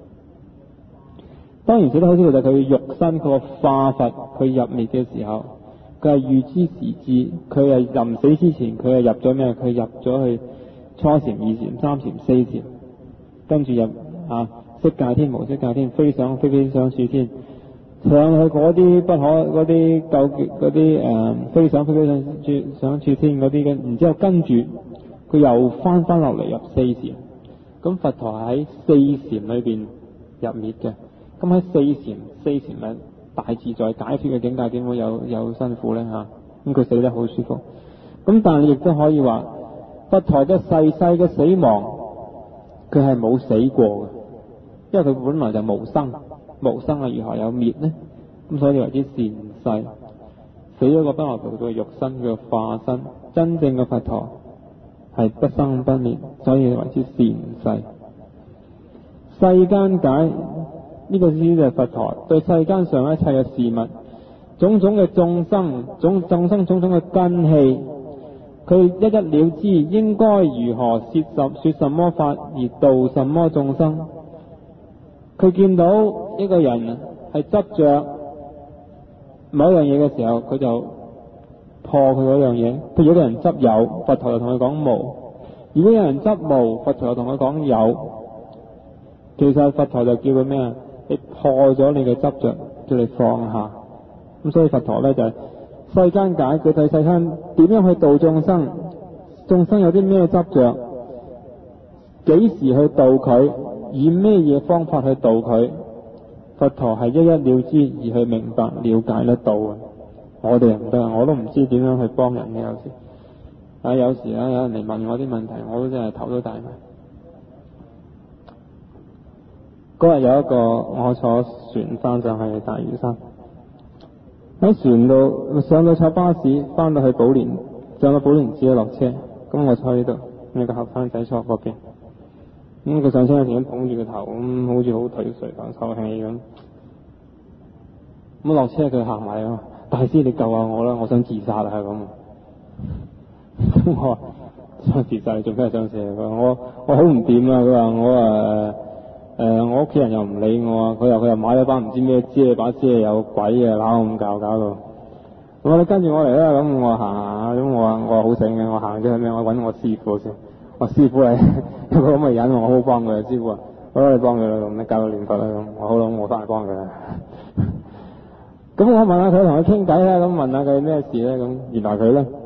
當然死得好舒服就係佢肉身，佢個化佛，佢入滅嘅時候，佢係預知時至，佢係臨死之前，佢係入咗咩？佢入咗去初禪、二禪、三禪、四禪，跟住入色界天、無色界天，飛上飛上處天，上去嗰啲不可嗰啲究竟嗰啲飛上飛上處天嗰啲嘅，然之後跟住佢又翻落嚟入四禪。咁佛陀喺四禪裏邊入滅嘅。咁喺四禪咪大自在解脫嘅境界，點會有辛苦咧吓？咁佢死得好舒服。咁但係你亦都可以話，佛陀嘅逝世嘅死亡，佢係冇死過嘅。因為佢本來就無生，無生啊，如何有滅呢？咁所以為之善逝，死咗個不外乎佢嘅肉身，佢嘅化身。真正嘅佛陀係不生不滅，所以為之善逝。世間解呢個意思就係佛陀對世間上一切嘅事物，種種嘅眾生，種種嘅根器， 佢一一了知應該如何說什麼法而度什麼眾生。佢見到一個人係執着某一樣嘢嘅時候，佢就破佢嗰樣嘢。譬如有個人執有，佛陀就同佢講無；如果有人執無，佛陀就同佢講有。其實佛陀就叫佢咩啊？你破咗你嘅執着，叫你放下。咁所以佛陀咧就係世間解，佢睇世間點樣去度眾生，眾生有啲咩執着，幾時去度佢，以咩嘢方法去度佢，佛陀係一一了知而去明白了解得到嘅。我哋唔得，我都唔知點樣去幫人嘅。有時有人嚟問我啲問題，我都真係頭都大埋。嗰日有一個我坐船翻上去大嶼山，喺船度上到坐巴士翻到去寶蓮，上到寶蓮寺落車，咁我坐喺度，呢個後生仔坐嗰邊，咁佢上車嗰時咁捧住個頭，咁好似好頹垂啖抽氣咁。咁落車佢行埋啊，大師你救下我啦，我想自殺啊咁。我話想自殺你做咩想死？佢話我好唔掂啊！佢話我屋企人又唔理我啊！佢又買咗把唔知咩遮，把遮有鬼啊，鬧咁搞到。我話你跟住我嚟啦，咁我行下，咁我話好醒嘅，我行咗去咩？我揾我師傅先。我師傅係有個咁嘅人，我好幫佢。師傅話好啦，你幫佢啦，咁你教佢念佛啦，咁我好啦，我翻去幫佢啦。咁我問下佢，同佢傾偈啦，咁問下佢咩事咧？咁原來佢咧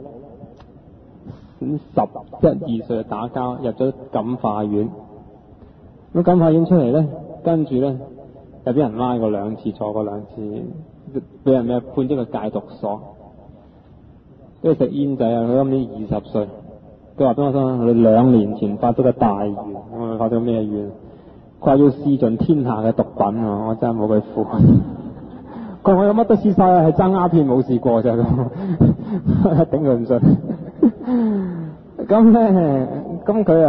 11、12歲就打交，入咗感化院。咁感化院出嚟咧，跟住咧又俾人拉過2次，坐過2次，俾人咩判咗個戒毒所，跟住食煙仔啊！佢今年20歲，佢話俾我聽，佢2年前發咗個大願，我問發咗咩願？佢話要試盡天下嘅毒品啊！我真係冇佢符。佢話我有乜都試晒啊，係爭鴉片冇試過咋咁，頂佢唔順。咁咧，咁佢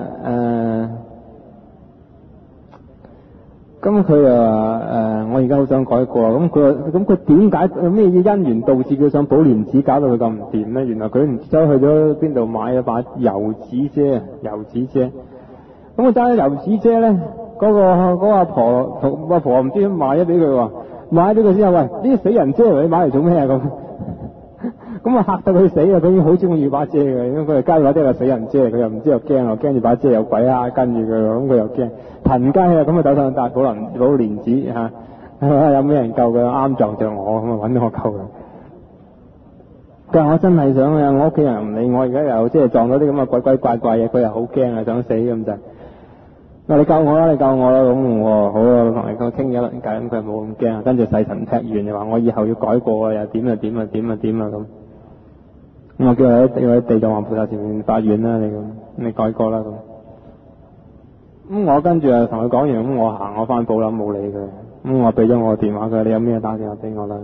咁佢又話我而家好想改過，咁佢點解有咩因緣導致佢上寶蓮寺搞到佢咁唔掂咧？原來佢唔知走去咗邊度買咗把油紙遮，咁佢揸咗油紙遮咧，嗰個阿婆唔知點買咗俾佢喎，買咗佢之後，喂，呢啲死人遮你買嚟做咩啊咁？咁啊嚇到佢死啊！佢已經好中意把遮嘅，因為佢係街把遮係死人遮，佢又唔知又驚，驚住把遮有鬼啊跟住佢，咁佢又驚，騰雞啊！咁啊走上大寶蓮寺嚇，有咩人救佢？啱撞著我，咁啊揾到我救佢。佢話我真係想啊，我屋企人唔理我，而家又即係撞到啲咁嘅鬼鬼怪怪嘢，佢又好驚啊，想死咁就。你救我啦！咁我好啊，同你傾咗一偈，咁佢冇咁驚，跟住細神踢完就話我以後要改過啊，又點啊咁。咁我叫佢喺地藏王菩薩前面發願啦，你改過啦咁。咁我跟住啊同佢講完，咁我翻寶林冇理佢。咁我俾咗我電話佢，你有咩打電話俾我啦。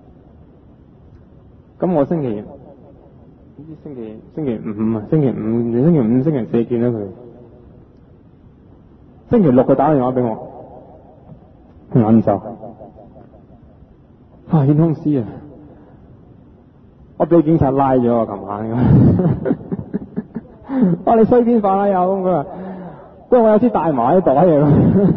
咁我星期五、星期4見到佢。星期6佢打電話俾我，晏晝，顯空師啊！我俾警察拉咗啊！琴晚咁，我你衰邊法啦又咁佢話，不過我有支大麻喺袋嘅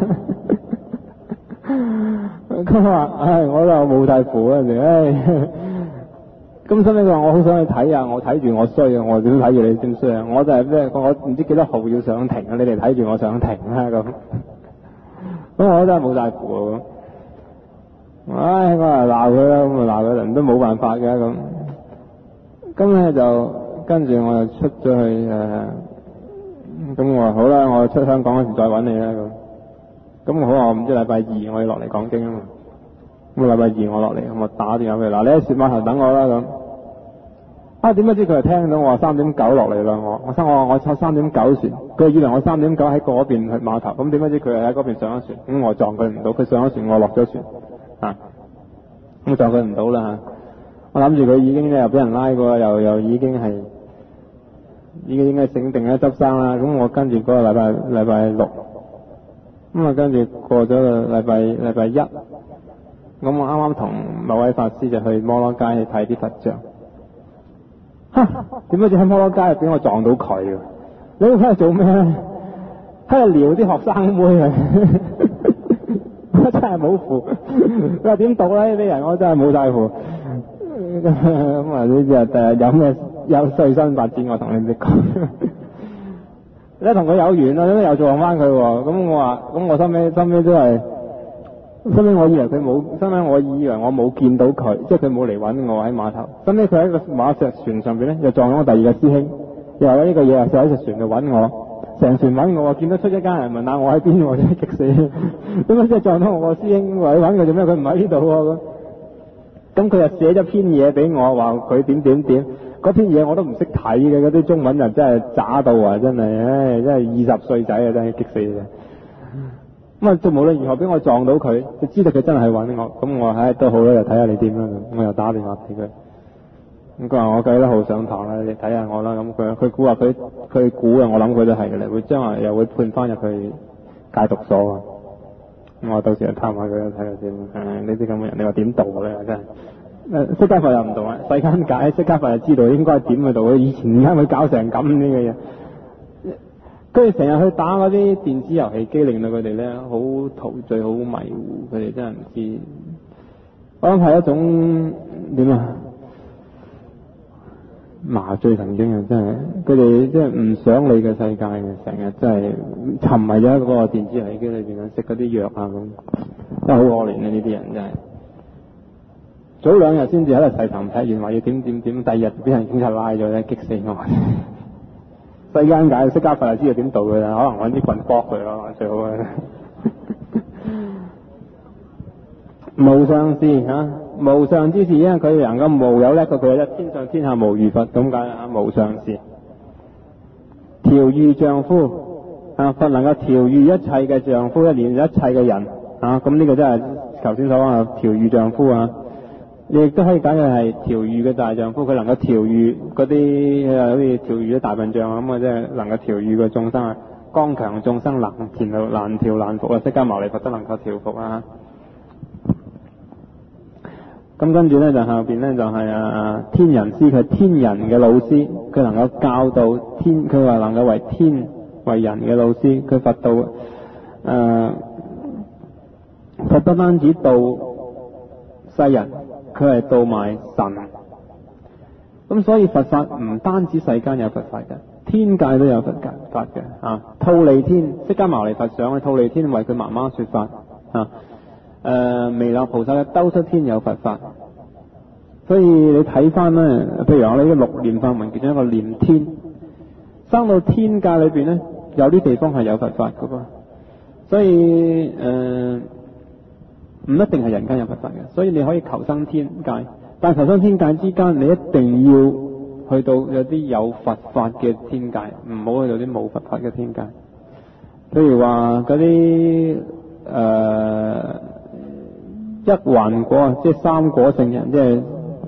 咁，佢話我就冇帶符啊你，咁所以佢話我好想去睇啊，我睇住我衰啊，我點睇住你點衰啊？我就係咩？我唔知幾多號要上庭啊，你哋睇住我上庭啦咁。咁我真係冇帶符啊咁。我話鬧佢啦，咁啊鬧佢，人都冇辦法嘅咁。咁咧就跟住我就出咗去咁我話好啦，我出香港嗰時再揾你啦咁。咁我好話唔知禮拜2我要落嚟講經啊嘛。咁禮拜2我落嚟，咁我打電話俾佢，嗱你喺船碼頭等我啦咁。點解知佢係聽到我話3.9落嚟啦？我坐3.9船，佢以為我3.9喺嗰邊去碼頭，咁點解知佢係喺嗰邊上咗船？咁我撞佢唔到，佢上咗船，我落咗船咁撞佢唔到啦。我諗住佢已經又俾人拉過，又已經應該醒定咗執生啦。咁我跟住嗰個禮拜6，咁啊跟住過咗個禮拜1，咁我啱啱同某位法師就去摩羅街去睇啲佛像。 點解知喺摩羅街入邊我撞到佢喎？你喺度做咩咧？喺度撩啲學生妹啊！我真係冇符，佢話點讀咧？呢啲人我真係冇晒符。咁啊，呢啲啊，第日有咩有最新發展，我同你哋講。你同佢有緣啦，咁又撞翻佢喎。咁我話，咁我收尾都係，收尾我以為佢冇，收尾我以為我冇見到佢，即係佢冇嚟揾我喺碼頭。收尾佢喺個馬石船上邊咧，又撞咗我第二個師兄，又話呢個嘢啊，就喺隻船度揾我，成船揾我，見得出一家人問下我喺邊喎，真係激死！咁啊，即係撞到我個師兄，話你揾佢做咩？佢唔喺呢度喎。咁佢又寫咗篇嘢俾我，話佢點，嗰篇嘢我都唔識睇嘅，嗰啲中文就真係渣到啊！真係，唉，真係20歲仔啊，真係激死嘅。咁啊，就無論如何俾我撞到佢，就知道佢真係揾我。咁我唉都好啦，就睇下你點啦。我又打電話俾佢。咁佢話我幾多號上堂啦？你睇下我啦。咁佢估話佢估啊，我諗佢都係嘅啦。會將來又會判翻入去戒毒所啊。咁我到時去探下佢，睇下先。呢啲咁嘅人，你話點度咧？真係。釋迦佛又唔同啊！世間解釋迦佛就知道應該點去度。以前點解會搞成咁呢個嘢？跟住成日去打嗰啲電子遊戲機，令到佢哋咧好陶醉、好迷糊。佢哋真係唔知。我諗係一種點啊？麻醉神經啊！真係佢哋真係唔想理嘅世界嘅，成日真係沉迷咗喺嗰個電子遊戲機裏邊啊，食嗰啲藥啊咁，真係好可憐啊！呢啲人真係。早2日先至喺度細談劈完，話要點，第2日俾人警察拉咗咧，激死我！世間解釋迦佛就知道點度佢啦，可能揾啲棍搏佢咯，最好啊！無上士嚇，無上之士，因為佢能夠無有叻過佢，一天上天下無如佛咁解啊！無上士，調御丈夫啊，佛能夠調御一切嘅丈夫，連一切嘅人啊！咁呢個真係頭先所講嘅調御丈夫啊！亦都可以解嘅係調御嘅大丈夫，佢能夠調御嗰啲好似調御啲大笨象咁啊，即係能夠調御個眾生啊，剛強眾生難調難服啊，釋迦牟尼佛都能夠調服啊。咁跟住咧就後邊咧就係天人師，佢係天人嘅老師，佢能夠教導天，佢話能夠為天為人嘅老師，佢佛道佛不單止導世人。佢係導埋神，咁所以佛法唔單止世間有佛法嘅，天界都有佛法嘅啊。忉利天，釋迦牟尼佛上去忉利天為佢媽媽說法啊。彌勒菩薩嘅兜率天有佛法，所以你睇翻咧，譬如我哋呢個6念法門其中一個念天，生到天界裏邊咧，有啲地方係有佛法噶噃，所以唔一定係人間有佛法嘅，所以你可以求生天界，但係求生天界之間，你一定要去到有啲有佛法嘅天界，唔好去到啲冇佛法嘅天界。譬如話嗰啲一環果啊，即係3果聖人，即係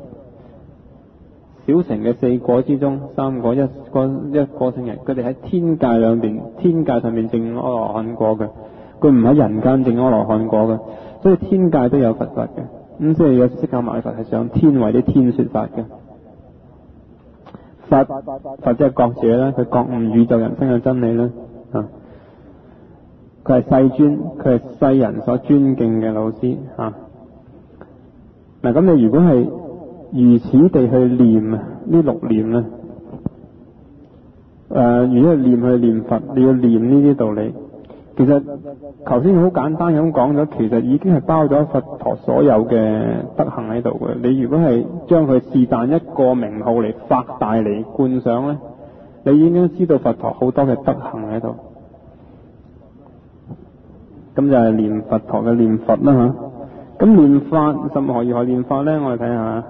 小乘嘅4果之中3果，一果聖人，佢哋喺天界天界上面證阿羅漢果嘅，佢唔喺人間證阿羅漢果嘅。所以天界都有佛法嘅，咁即係有釋迦牟尼佛係上天為啲天說法嘅。佛即係覺者啦，佢覺悟宇宙人生嘅真理啦，佢係世尊，佢係世人所尊敬嘅老師啊。嗱，咁你如果係如此地去念呢6念咧，如果係去念佛，你要念呢啲道理。其實頭先好簡單咁講咗，其實已經係包咗佛陀所有嘅德行喺度嘅。你如果係將佢是但一個名號嚟發大嚟觀想咧，你已經知道佛陀好多嘅德行喺度。咁就係念佛陀嘅念佛啦吓。咁念法甚何如何念法咧？我哋睇下。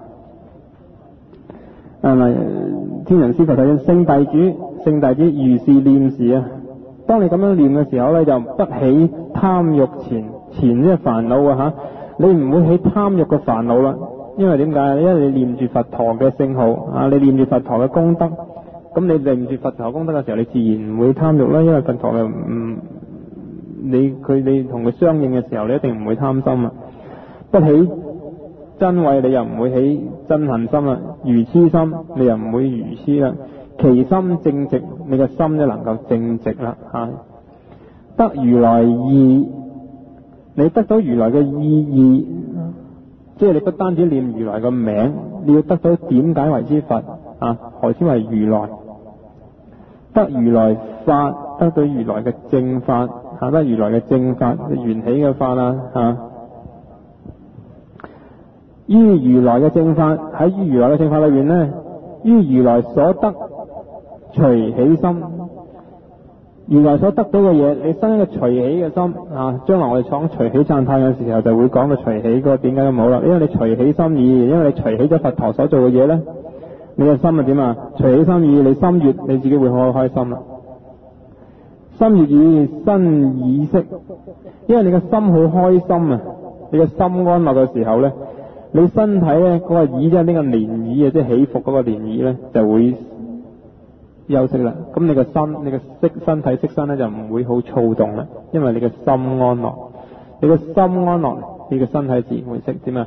天人師佛睇聖弟子如是念時啊。當你咁樣念嘅時候咧，就不起貪欲前呢個煩惱啊吓，你唔會起貪欲嘅煩惱啦。因為點解？因為你念住佛陀嘅聖號啊，你念住佛陀嘅功德，咁你念住佛陀功德嘅時候，你自然唔會貪欲啦。因為佛陀嘅你同佢相應嘅時候，你一定唔會貪心啊。不起瞋恚，你又唔會起憎恨心啦。 愚痴心你又唔會愚痴啦。其心正直，你個心就能夠正直啦得如來義，你得到如來嘅意義，即係你不單止念如來個名，你要得到點解為之佛何之為如來？得如來法，得到如來嘅正法得如來嘅正法，緣起嘅法於如來嘅正法，喺如來嘅正法裏邊呢，於如來所得隨喜心，如來所得到嘅嘢，你生一個隨喜嘅心將來我哋講隨喜讚歎嘅時候就會講到隨喜嗰個點解咁好啦，因為你隨喜心意，因為你隨喜咗佛陀所做嘅嘢呢，你嘅心係點隨喜心意，你心悦，你自己會好開心啦。心悦意身意識，因為你嘅心好開心你嘅心安樂嘅時候呢，你身體呢嗰個意即係呢個漣漪即係起伏嗰個漣漪呢，就會休息啦。咁你個身，你個身體色身呢，就唔會好躁動啦，因為你嘅心安樂。你個心安樂，你個身體自然會識點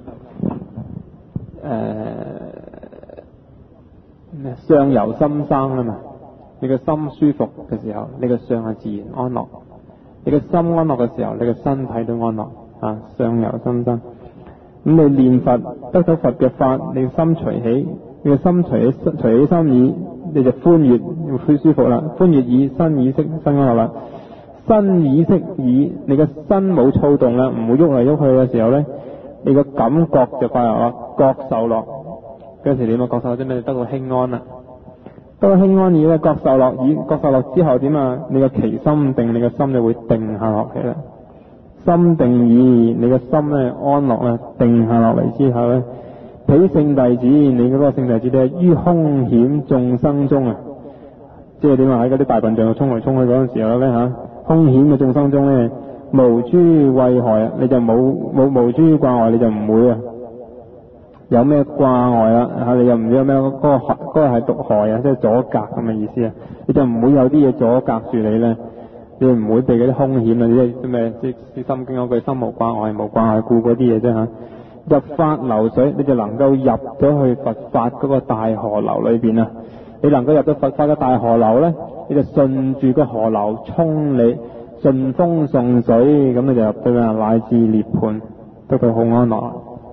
相由心生啊嘛。你個心舒服嘅時候，你個相係自然安樂。你個心安樂嘅時候，你個身體都安樂相由心生。咁你念佛得到佛嘅法，你個心隨喜，你個心隨喜心意，你就歡悅，會舒服啦。歡悅意身意識身安樂啦。身意識意，你個身冇躁動啦，唔會喐嚟喐去嘅時候呢，你個感覺就快樂啦，覺受樂。嗰時你覺受樂即咩？得到輕安啦。得到輕安意咧，覺受樂意，覺受樂之後點你個其心定，你個心就會定下落嚟啦。心定意，你個心咧安樂啦，定下落嚟之後咧，彼聖弟子，你嗰個聖弟子咧於凶險眾生中即係點喺嗰啲大笨象度衝嚟衝去嗰陣時候咧凶險嘅眾生中咧，無諸畏害你就冇無諸掛礙，你就唔會有咩掛礙啦你又唔知有咩嗰個係毒害即係阻隔咁嘅意思你就唔會有啲嘢阻隔住你咧，你唔會被嗰啲凶險即係咩即係心經嗰句心無掛礙無掛礙故嗰啲嘢啫入法流水，你就能夠入咗去佛法嗰個大河流裏邊你能夠入到佛法嘅大河流咧，你就順住個河流沖你，順風順水咁你就入到乃至涅槃，得到好安樂。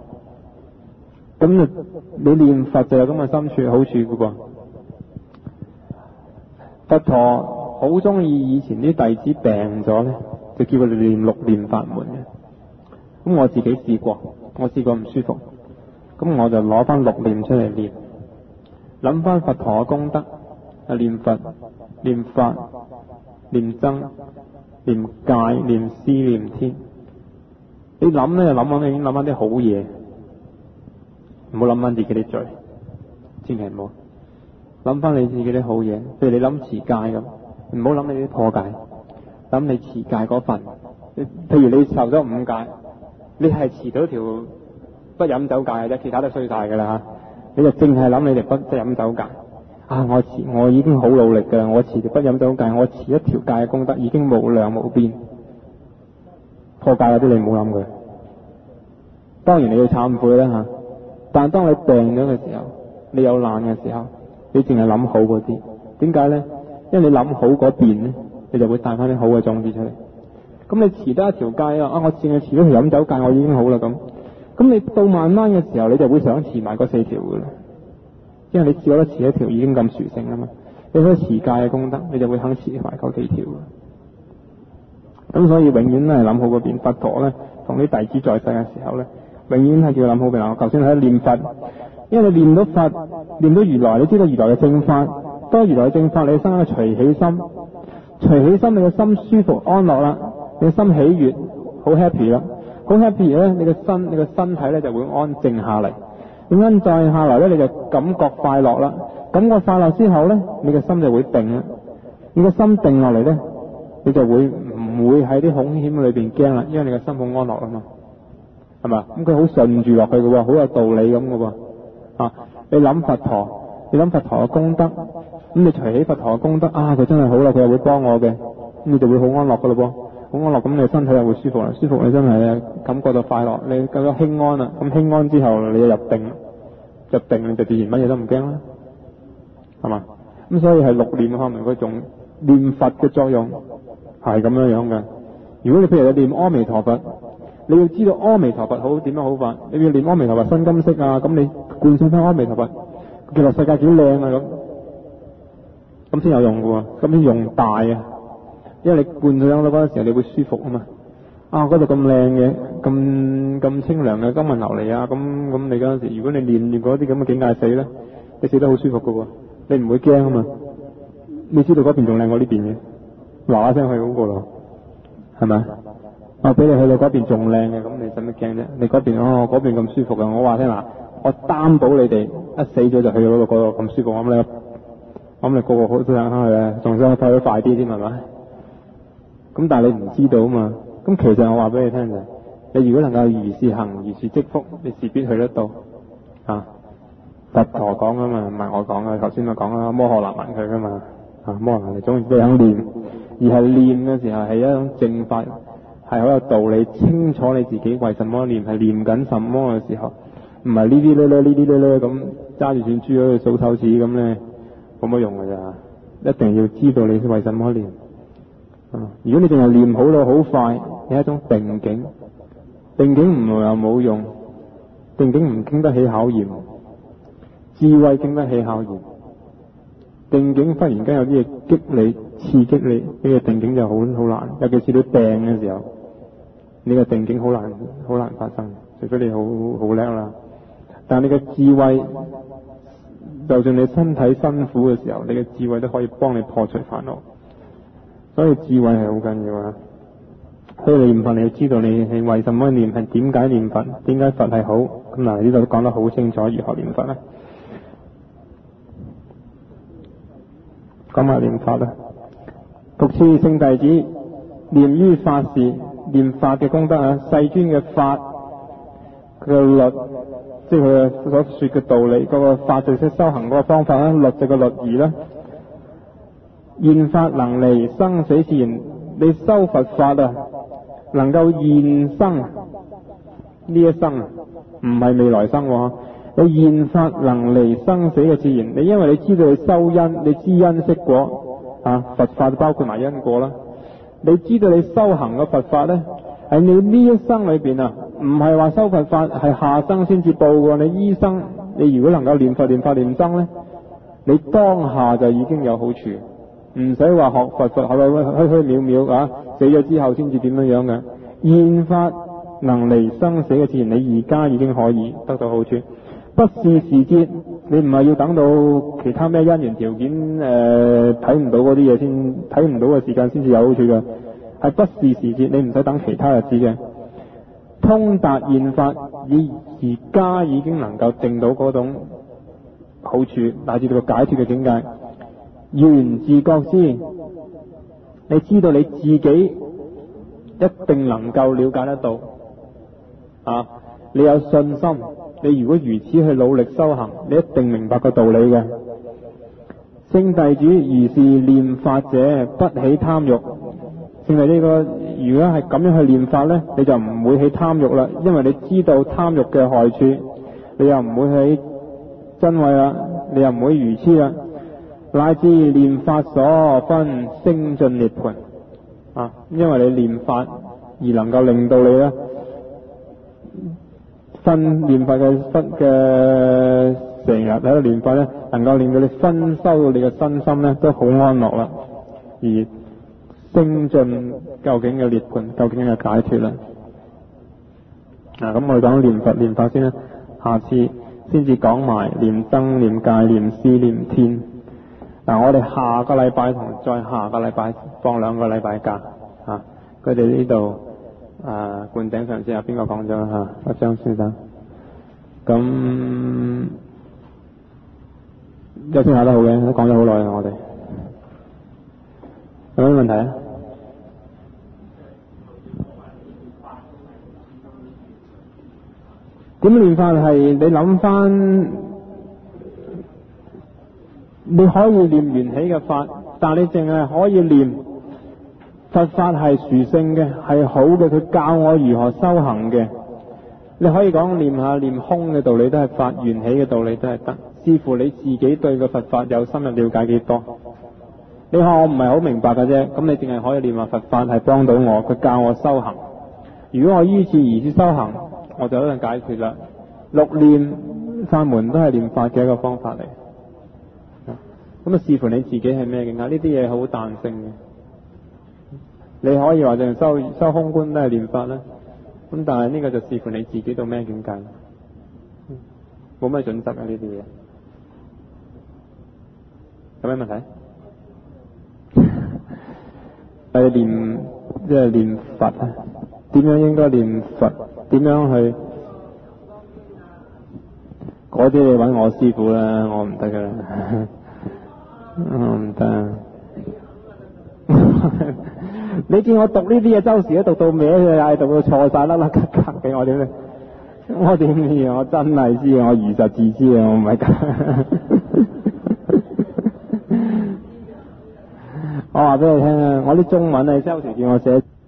咁你念佛就有咁嘅心處好處嘅噃。佛陀好中意以前啲弟子病咗咧，就叫佢哋念六念法門嘅。咁我自己試過唔舒服，咁我就攞翻六念出嚟念，諗翻佛陀嘅功德，念佛、念法、念僧、念戒、念施、念天。你諗咧就諗你已經諗翻啲好嘢。唔好諗翻自己啲罪，千祈唔好諗翻你自己啲好嘢。譬如你諗持戒咁，唔好諗你啲破戒，諗你持戒嗰份。譬如你受咗5戒，你係持到條不飲酒戒嘅啫，其他都衰晒噶啦你就淨係諗你哋不飲酒戒我已經好努力噶，我持條不飲酒戒，我持一條戒嘅功德已經無量無邊。破戒嗰啲你唔好諗佢，當然你要懺悔啦但係當你病咗嘅時候，你有難嘅時候，你淨係諗好嗰啲。點解呢？因為你諗好嗰邊呢，你就會帶翻啲好嘅種子出嚟。咁你持得一條戒我淨係持咗條飲酒戒，我已經好啦咁。咁你到慢慢嘅時候，你就會想持埋嗰4條噶啦。因為你覺得持一條已經咁殊勝啊嘛，你可以持戒嘅功德，你就會肯持埋嗰幾條。咁所以永遠都係諗好嗰邊。佛陀呢，同啲弟子在世嘅時候呢，永遠係叫佢諗好嘅。我頭先喺度念佛，因為你念到佛，念到如來，你知道如來嘅正法。當如來嘅正法，你生一個隨喜心，隨喜心你嘅心舒服安樂啦，你嘅心喜悅，好 happy 啦，好 happy 咧，你嘅身體咧就會安靜下嚟。點安靜下嚟咧，你就感覺快樂啦。感覺快樂之後咧，你嘅心就會定啦。你嘅心定落嚟咧，你就會唔會喺啲凶險裏邊驚啦，因為你嘅心好安樂啊嘛。係嘛？咁佢好順住落去嘅喎，好有道理咁嘅喎。你諗佛陀，你諗佛陀嘅功德，咁你隨喜佛陀嘅功德佢真係好啦，佢又會幫我嘅，咁你就會好安樂嘅咯噃，好安樂，咁你身體又會舒服啦，舒服你真係感覺到快樂，你覺得輕安啦，咁輕安之後你就入定， 就定，你就自然乜嘢都唔驚啦，係嘛？咁所以係六念方面嗰種念佛嘅作用係咁樣樣嘅。如果你譬如你念阿彌陀佛，你要知道阿彌陀佛好點樣好法，你要念阿彌陀佛身金色啊，咁你觀想翻阿彌陀佛極樂世界幾靚啊咁先有用嘅喎，咁先用大啊，因為你觀想到嗰陣時候你會舒服啊嘛。啊嗰度咁靚嘅，咁清涼嘅金銀琉璃啊，咁你嗰陣時如果你念嗰啲咁嘅境界死咧，你死得好舒服嘅喎，你唔會驚啊嘛。你知道嗰邊仲靚過呢邊嘅，嗱一聲去好過咯，係咪？我俾你去到嗰邊仲靚嘅，咁你使乜驚啫？你嗰邊嗰邊咁舒服嘅，我話聽嗱，我擔保你哋一死咗就去到嗰度咁舒服，咁你個個好都想去啊，仲想去得快啲添係咪？咁但係你唔知道啊嘛。咁其實我話俾你聽就係，你如果能夠如是行如是積福，你勢必去得到啊！佛陀講噶嘛，唔係我講嘅，頭先我講啦，摩訶男問佢噶嘛，摩訶男你總之你肯念，而係念嘅時候係一種正法，係好有道理，清楚你自己為什麼念，係念緊什麼嘅時候，唔係呢啲咧咁揸住串珠喺度數手指咁咧，冇乜用㗎咋，一定要知道你為什麼念。如果你淨係念好到好快，係一種定境，定境唔係又冇用，定境唔經得起考驗，智慧經得起考驗。定境忽然間有啲嘢激你、刺激你，呢個定境就好難。尤其是你病嘅時候，呢個定境好難發生，除非你好叻啦。但係你嘅智慧，就算你身體辛苦嘅時候，你嘅智慧都可以幫你破除煩惱。所以智慧係好緊要啊！所以你念佛，你要知道你係為什麼念，係點解念佛，點解佛係好。咁嗱，呢度都講得好清楚，如何念佛咧？講埋念法啦。復次聖弟子，念於法事，念法嘅功德啊，世尊嘅法佢嘅律，即係佢所說嘅道理，嗰個法就係修行嗰個方法啦，律就個律儀啦。現法能離生死自然，你修佛法啊，能夠現生呢一生，唔係未來生喎。你現法能離生死嘅自然，你因為你知道你修因，你知因識果啊，佛法包括埋因果啦。你知道你修行嘅佛法咧，喺你呢一生裏邊啊，唔係話修佛法係下生先至報嘅。你依生，你如果能夠念佛念僧咧，你當下就已經有好處。唔使話學佛學到虛虛渺渺啊，死咗之後先至點樣嘅。現法能離生死嘅自然，你而家已經可以得到好處。不是時節，你唔係要等到其他咩因緣條件睇唔到嗰啲嘢先，睇唔到嘅時間先至有好處嘅，係不是時節，你唔使等其他日子嘅。通達現法，你而家已經能夠證到嗰種好處，乃至到個解脫嘅境界。緣自覺知，你知道你自己一定能夠了解得到啊！你有信心，你如果如此去努力修行，你一定明白個道理嘅。聖弟子如是念法者，不起貪欲。聖弟呢個如果係咁樣去念法呢，你就唔會起貪欲啦，因為你知道貪欲嘅害處，你又唔會起瞋恚啦，你又唔會愚痴啦。乃至念法所分升進涅槃啊！因為你念法而能夠令到你咧分念法嘅成日喺度念法咧，能夠令到你分修到你嘅身心咧都好安樂啦，而升進究竟嘅涅槃，究竟嘅解脫啦。咁我哋講念法先啦，下次先至講埋念僧、念戒、念施、念天。我哋下個禮拜同再下個禮拜放2個禮拜假啊！佢哋呢度灌頂上次邊個講咗阿張先生，咁休息下都好嘅，都講咗好耐啦，我哋有咩問題啊？點念法係你諗翻？你可以念緣起嘅法，但你淨係可以念佛法係殊勝嘅，係好嘅，佢教我如何修行嘅。 你可以講念下念空嘅道理都係發，緣起嘅道理都係得，視乎你自己對個佛法有深入了解幾多。你話我唔係好明白嘅啫，咁你淨係可以念下佛法係幫到我，佢教我修行。如果我依次而思修行，我就一定解決啦。六念法門都係念法嘅一個方法嚟。咁啊，視乎你自己係咩境界，呢啲嘢好彈性嘅。你可以話淨修空觀都係念法啦，咁但係呢個就視乎你自己到咩境界，冇咩準則啊呢啲嘢。有咩問題？念即係念佛啊？點樣應該念佛？點樣去？嗰啲你揾我師傅啦，我唔得噶啦，我唔得。你見我讀呢啲嘢，周時都讀到歪嘅，讀到錯晒，甩甩咳咳嘅，我點咧？我點知啊？我真係知啊！我如實自知啊！我唔係咁。我話俾你聽啊！我啲中文啊，周時叫我寫。